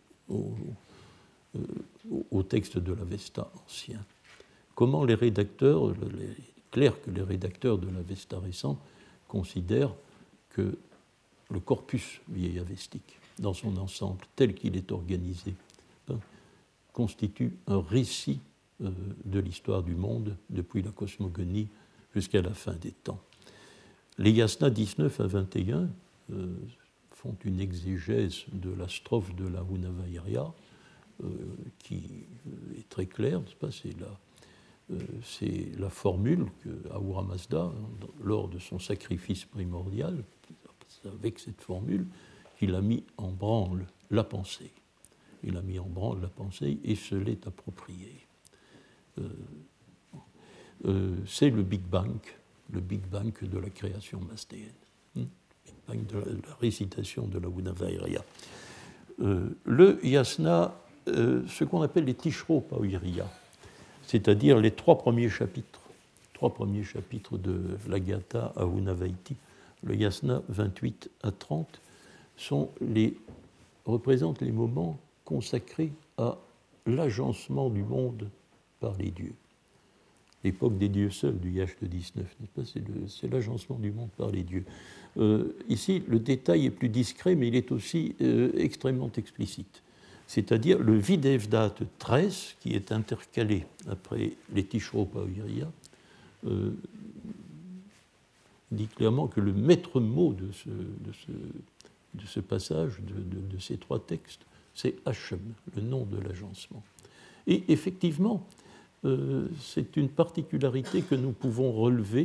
de l'Avesta ancien. Comment les rédacteurs, il est clair que les rédacteurs de l'Avesta récent considèrent que le corpus vieillavestique, dans son ensemble, tel qu'il est organisé, constitue un récit de l'histoire du monde depuis la cosmogonie jusqu'à la fin des temps. Les Yasna 19 à 21 font une exégèse de la strophe de la Unavairya qui est très claire, n'est-ce pas ? C'est la formule que Ahura Mazda, lors de son sacrifice primordial, avec cette formule, qu'il a mis en branle la pensée. Il a mis en branle la pensée et se l'est approprié. C'est le Big Bang de la création mastéenne, le Big Bang de la récitation de la Unavairya. Le Yasna, ce qu'on appelle les Tishro Pavirya, c'est-à-dire les trois premiers chapitres de la Gatha à Unavaiti, le Yasna 28 à 30, représentent les moments consacrés à l'agencement du monde par les dieux. L'époque des dieux seuls du Yasna 19, n'est-ce pas ? C'est l'agencement du monde par les dieux. Ici, le détail est plus discret, mais il est aussi extrêmement explicite. C'est-à-dire le Videvdat 13, qui est intercalé après les Tishro Pavirya, dit clairement que le maître mot de ce passage, de ces trois textes, c'est Hachem, le nom de l'agencement. Et effectivement, c'est une particularité que nous pouvons relever,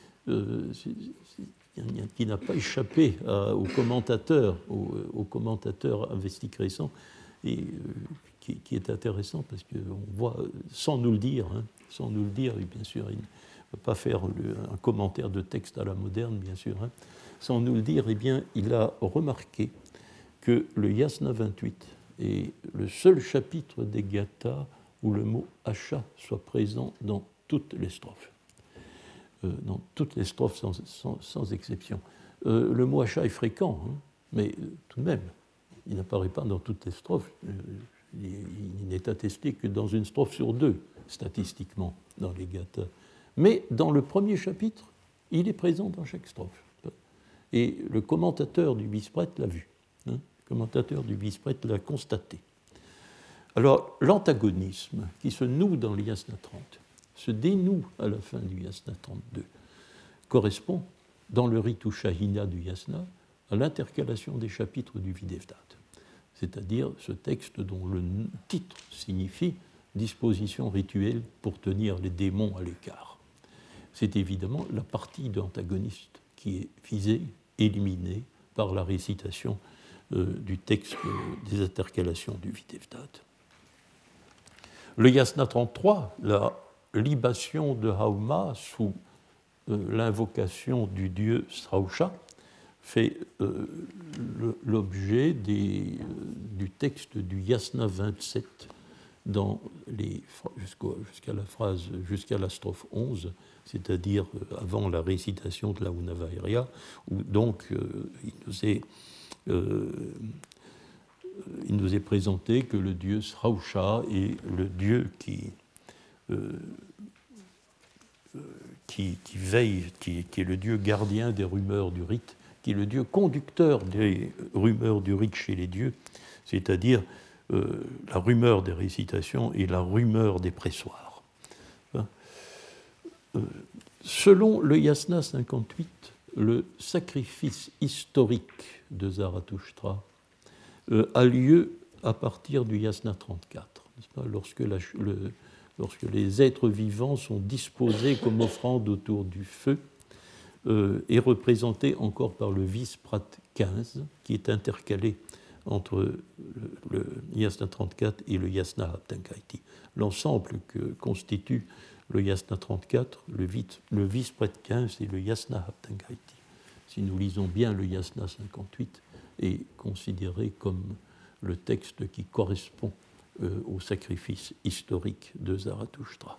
qui n'a pas échappé aux commentateurs investiques récents, et qui est intéressant parce qu'on voit, sans nous le dire, et bien sûr, il ne peut pas faire un commentaire de texte à la moderne, bien sûr, sans nous le dire, eh bien, il a remarqué que le Yasna 28 est le seul chapitre des Gathas où le mot Hacha soit présent dans toutes les strophes. Dans toutes les strophes sans exception. Le mot Hacha est fréquent, mais tout de même, il n'apparaît pas dans toutes les strophes. Il n'est attesté que dans une strophe sur deux, statistiquement, dans les Gathas. Mais dans le premier chapitre, il est présent dans chaque strophe. Et le commentateur du Bisprète l'a vu. Le commentateur du Bisprète l'a constaté. Alors, l'antagonisme qui se noue dans le Yasna 30 se dénoue à la fin du Yasna 32, correspond, dans le ritu Shahina du Yasna, à l'intercalation des chapitres du Videvdat, c'est-à-dire ce texte dont le titre signifie « disposition rituelle pour tenir les démons à l'écart ». C'est évidemment la partie de l'antagoniste qui est visée, éliminée par la récitation du texte des intercalations du Videvdat. Le Yasna 33, la libation de Hauma sous l'invocation du dieu Srausha, fait l'objet du texte du Yasna 27 jusqu'à la strophe 11, c'est-à-dire avant la récitation de la Unavairya, où donc il nous est présenté que le dieu Srausha est le dieu qui veille, qui est le dieu gardien des rumeurs du rite, qui est le dieu conducteur des rumeurs du rite chez les dieux, c'est-à-dire la rumeur des récitations et la rumeur des pressoirs. Selon le Yasna 58, le sacrifice historique de Zarathoustra a lieu à partir du Yasna 34, n'est-ce pas, lorsque les êtres vivants sont disposés comme offrande autour du feu et représentés encore par le Visprat 15, qui est intercalé entre le Yasna 34 et le Yasna Haptankaiti. L'ensemble que constitue le Yasna 34, le Visprat 15 et le Yasna Haptankaiti. Si nous lisons bien le Yasna 58, est considéré comme le texte qui correspond au sacrifice historique de Zarathoustra.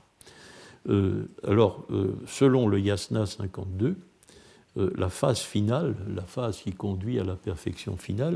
Selon le Yasna 52, la phase finale, la phase qui conduit à la perfection finale,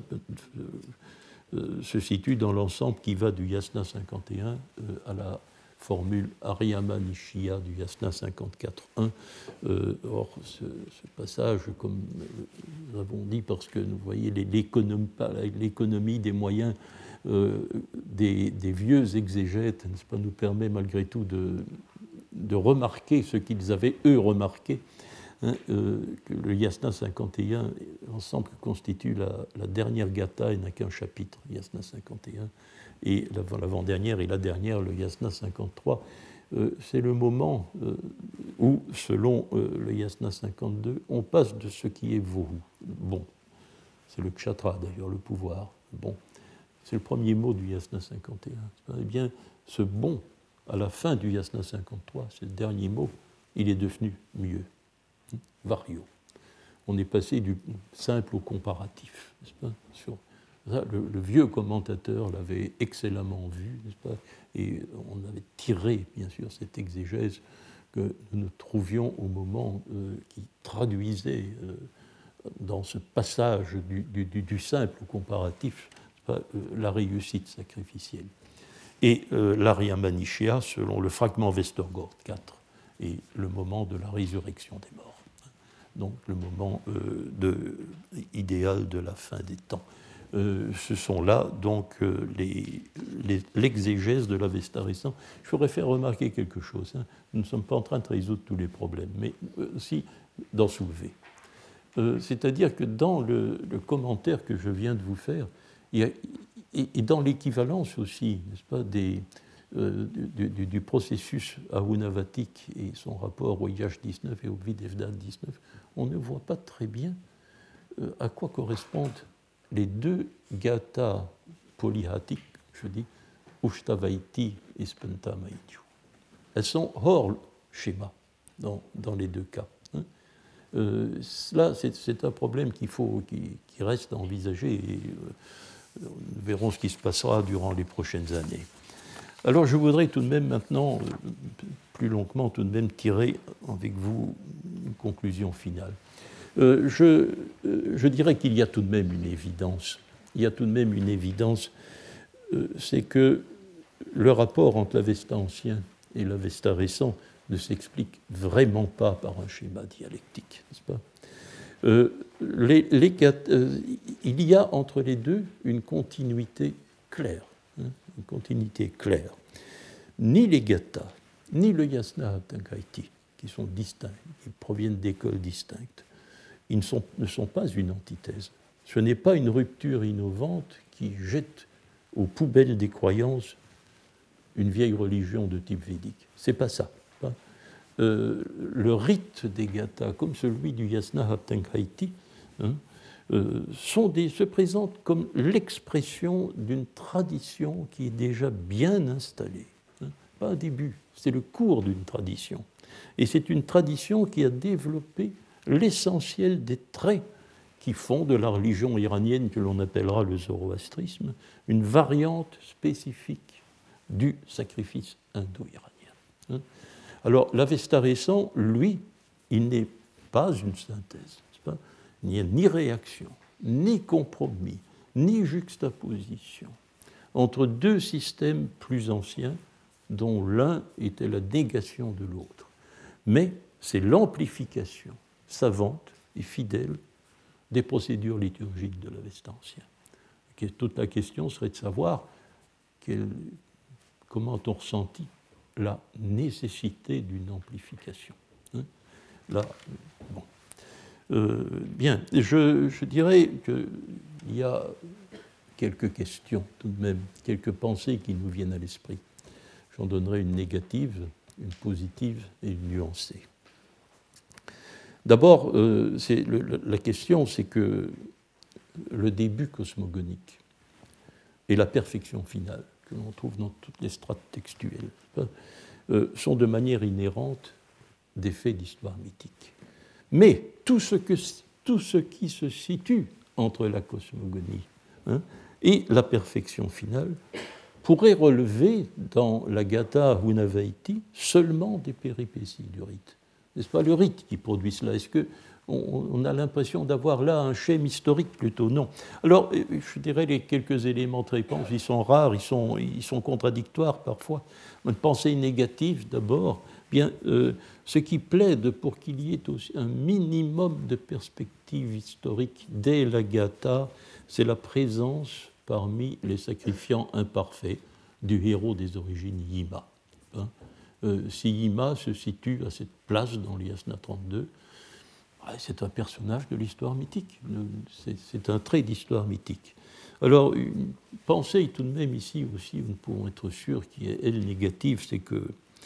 se situe dans l'ensemble qui va du Yasna 51 à la formule Ariyama Nishya du Yasna 54.1. Or, ce passage, comme nous avons dit, parce que vous voyez l'économie des moyens des vieux exégètes, n'est-ce pas, nous permet malgré tout de remarquer ce qu'ils avaient, eux, remarqué, que le Yasna 51, ensemble, constitue la dernière Gatha et n'a qu'un chapitre, Yasna 51, et l'avant-dernière et la dernière, le Yasna 53. C'est le moment où, selon le Yasna 52, on passe de ce qui est bon, c'est le kshatra d'ailleurs, le pouvoir, bon, c'est le premier mot du Yasna 51. Eh bien, ce bon, à la fin du Yasna 53, c'est le dernier mot, il est devenu mieux. Vario. On est passé du simple au comparatif, n'est-ce pas ? Le vieux commentateur l'avait excellemment vu, n'est-ce pas ? Et on avait tiré, bien sûr, cette exégèse que nous trouvions au moment qui traduisait dans ce passage du simple au comparatif, la réussite sacrificielle. Et l'Ariyama Nishya, selon le fragment Vestergaard 4, est le moment de la résurrection des morts. Donc le moment idéal de la fin des temps. Ce sont là donc l'exégèse de l'Avesta récent. Je voudrais faire remarquer quelque chose. Nous ne sommes pas en train de résoudre tous les problèmes, mais aussi d'en soulever. C'est-à-dire que dans le commentaire que je viens de vous faire, il et dans l'équivalence aussi, n'est-ce pas, du processus arunavatique et son rapport au IH-19 et au Videvdan-19, on ne voit pas très bien à quoi correspondent les deux gathas polyhatiques, je dis, Ushtavaiti et Spentamaityu. Elles sont hors schéma dans les deux cas. Là, c'est un problème qui reste à envisager et nous verrons ce qui se passera durant les prochaines années. Alors je voudrais tout de même maintenant, plus longuement tout de même, tirer avec vous une conclusion finale. Je dirais qu'il y a tout de même une évidence. Il y a tout de même une évidence, c'est que le rapport entre l'Avesta ancien et l'Avesta récent ne s'explique vraiment pas par un schéma dialectique, n'est-ce pas ? Il y a entre les deux une continuité claire. Une continuité claire. Ni les gathas, ni le yasna haptangaiti, qui sont distincts, ils proviennent d'écoles distinctes, ils ne sont pas une antithèse. Ce n'est pas une rupture innovante qui jette aux poubelles des croyances une vieille religion de type védique. C'est pas ça. Le rite des gathas, comme celui du yasna haptangaiti, se présentent comme l'expression d'une tradition qui est déjà bien installée. Pas un début, c'est le cours d'une tradition. Et c'est une tradition qui a développé l'essentiel des traits qui font de la religion iranienne, que l'on appellera le zoroastrisme, une variante spécifique du sacrifice indo-iranien. Alors, l'Avesta récent, lui, il n'est pas une synthèse. Il n'y a ni réaction, ni compromis, ni juxtaposition entre deux systèmes plus anciens dont l'un était la négation de l'autre. Mais c'est l'amplification savante et fidèle des procédures liturgiques de l'Avesta ancien. Toute la question serait de savoir comment on ressentit la nécessité d'une amplification. Là, bon. Bien, je dirais qu'il y a quelques questions tout de même, quelques pensées qui nous viennent à l'esprit. J'en donnerai une négative, une positive et une nuancée. D'abord, la question, c'est que le début cosmogonique et la perfection finale, que l'on trouve dans toutes les strates textuelles, sont de manière inhérente des faits d'histoire mythique. Mais tout ce qui se situe entre la cosmogonie et la perfection finale pourrait relever dans la Gatha Hunavaiti seulement des péripéties du rite. N'est-ce pas le rite qui produit cela? Est-ce qu'on a l'impression d'avoir là un schème historique? Plutôt non. Alors, je dirais les quelques éléments de réponse, ils sont rares, ils sont contradictoires parfois. Une pensée négative d'abord. Bien, ce qui plaide pour qu'il y ait aussi un minimum de perspective historique dès la Gatha, c'est la présence parmi les sacrifiants imparfaits du héros des origines Yima. Si Yima se situe à cette place dans l'Yasna 32, c'est un personnage de l'histoire mythique, c'est un trait d'histoire mythique. Alors, une pensée tout de même ici aussi, nous pouvons être sûrs, qui est, elle, négative, c'est que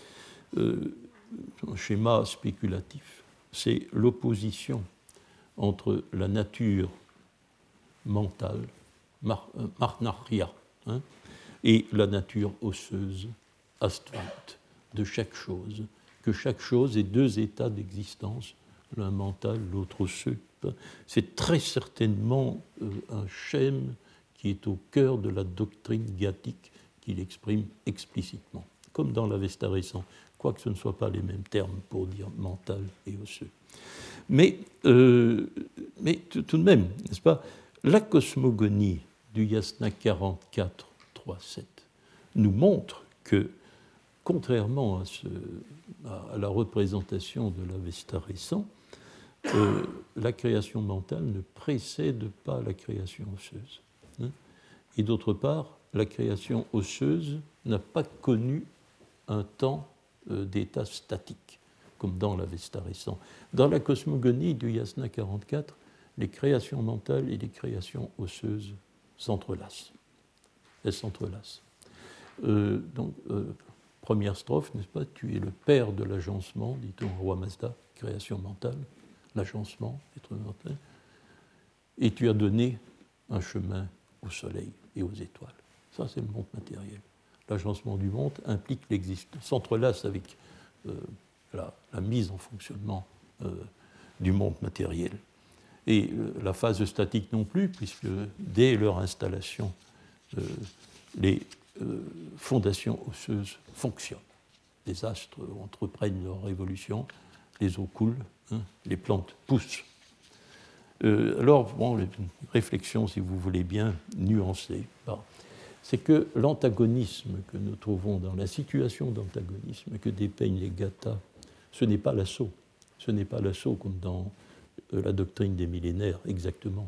un schéma spéculatif, c'est l'opposition entre la nature mentale, marnarya, et la nature osseuse, astvainte, de chaque chose, que chaque chose ait deux états d'existence, l'un mental, l'autre osseux. C'est très certainement un schème qui est au cœur de la doctrine gathique qu'il exprime explicitement, comme dans l'Avesta récent, quoique ce ne soient pas les mêmes termes pour dire mental et osseux. Mais tout de même, n'est-ce pas, la cosmogonie du Yasna 44, 3, 7 nous montre que, contrairement à la représentation de l'Avesta récent, la création mentale ne précède pas la création osseuse. Et d'autre part, la création osseuse n'a pas connu un temps d'état statique, comme dans l'Avesta récent. Dans la cosmogonie du Yasna 44, les créations mentales et les créations osseuses s'entrelacent. elles s'entrelacent. Première strophe, n'est-ce pas? Tu es le père de l'agencement, dit-on au roi Mazda, création mentale, l'agencement, être mental, et tu as donné un chemin au soleil et aux étoiles. Ça, c'est le monde matériel. L'agencement du monde implique l'existence, s'entrelace avec la mise en fonctionnement du monde matériel. Et la phase statique non plus, puisque dès leur installation, les fondations osseuses fonctionnent. Les astres entreprennent leur révolution, les eaux coulent, les plantes poussent. Alors, bon, une réflexion, si vous voulez bien, nuancée, c'est que l'antagonisme que nous trouvons dans la situation d'antagonisme que dépeignent les Gathas, ce n'est pas l'assaut. Ce n'est pas l'assaut comme dans la doctrine des millénaires, exactement.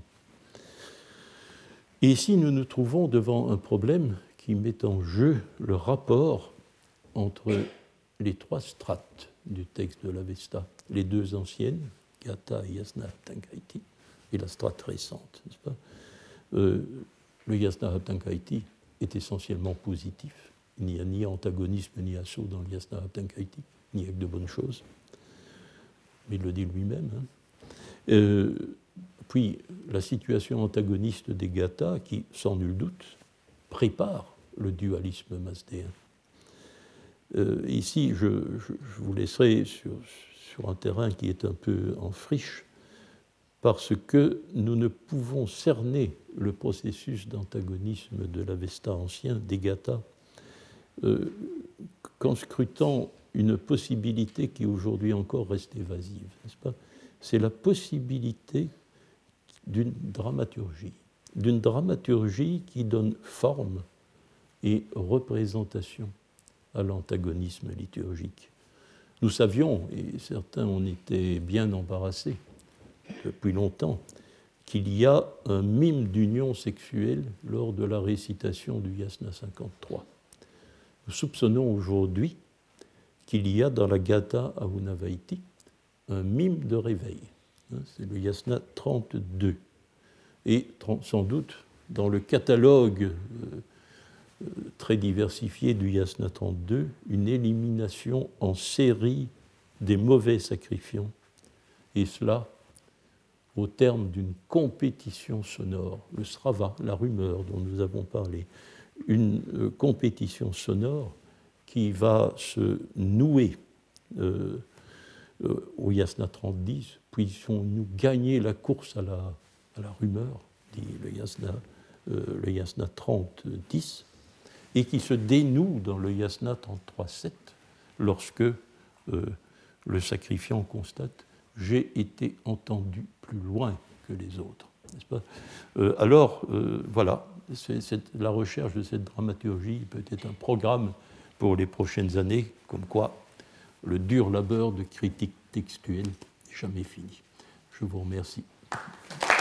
Et ici, nous nous trouvons devant un problème qui met en jeu le rapport entre les trois strates du texte de l'Avesta, les deux anciennes, Gatha et Yasna-Haptankaiti, et la strate récente, n'est-ce pas? Le Yasna-Haptankaiti est essentiellement positif. Il n'y a ni antagonisme ni assaut dans le Yasna-Haptankaiti, ni avec de bonnes choses. Mais il le dit lui-même. Puis la situation antagoniste des Gathas, qui, sans nul doute, prépare le dualisme mazdéen. Ici, je vous laisserai sur un terrain qui est un peu en friche, parce que nous ne pouvons cerner le processus d'antagonisme de l'Avesta ancien, des Gathas, qu'en scrutant une possibilité qui aujourd'hui encore reste évasive, n'est-ce pas? C'est la possibilité d'une dramaturgie qui donne forme et représentation à l'antagonisme liturgique. Nous savions, et certains en étaient bien embarrassés depuis longtemps, qu'il y a un mime d'union sexuelle lors de la récitation du Yasna 53. Nous soupçonnons aujourd'hui qu'il y a dans la Gatha Ahunavaiti un mime de réveil. C'est le Yasna 32. Et sans doute, dans le catalogue très diversifié du Yasna 32, une élimination en série des mauvais sacrifiants, et cela au terme d'une compétition sonore, le srava, la rumeur dont nous avons parlé, une compétition sonore qui va se nouer au Yasna 30-10, puissions-nous gagner la course à la rumeur, dit le Yasna 30-10, et qui se dénoue dans le Yasna 33-7, lorsque le sacrifiant constate « j'ai été entendu plus loin que les autres ». N'est-ce pas ? Voilà, la recherche de cette dramaturgie peut être un programme pour les prochaines années, comme quoi le dur labeur de critique textuelle n'est jamais fini. Je vous remercie.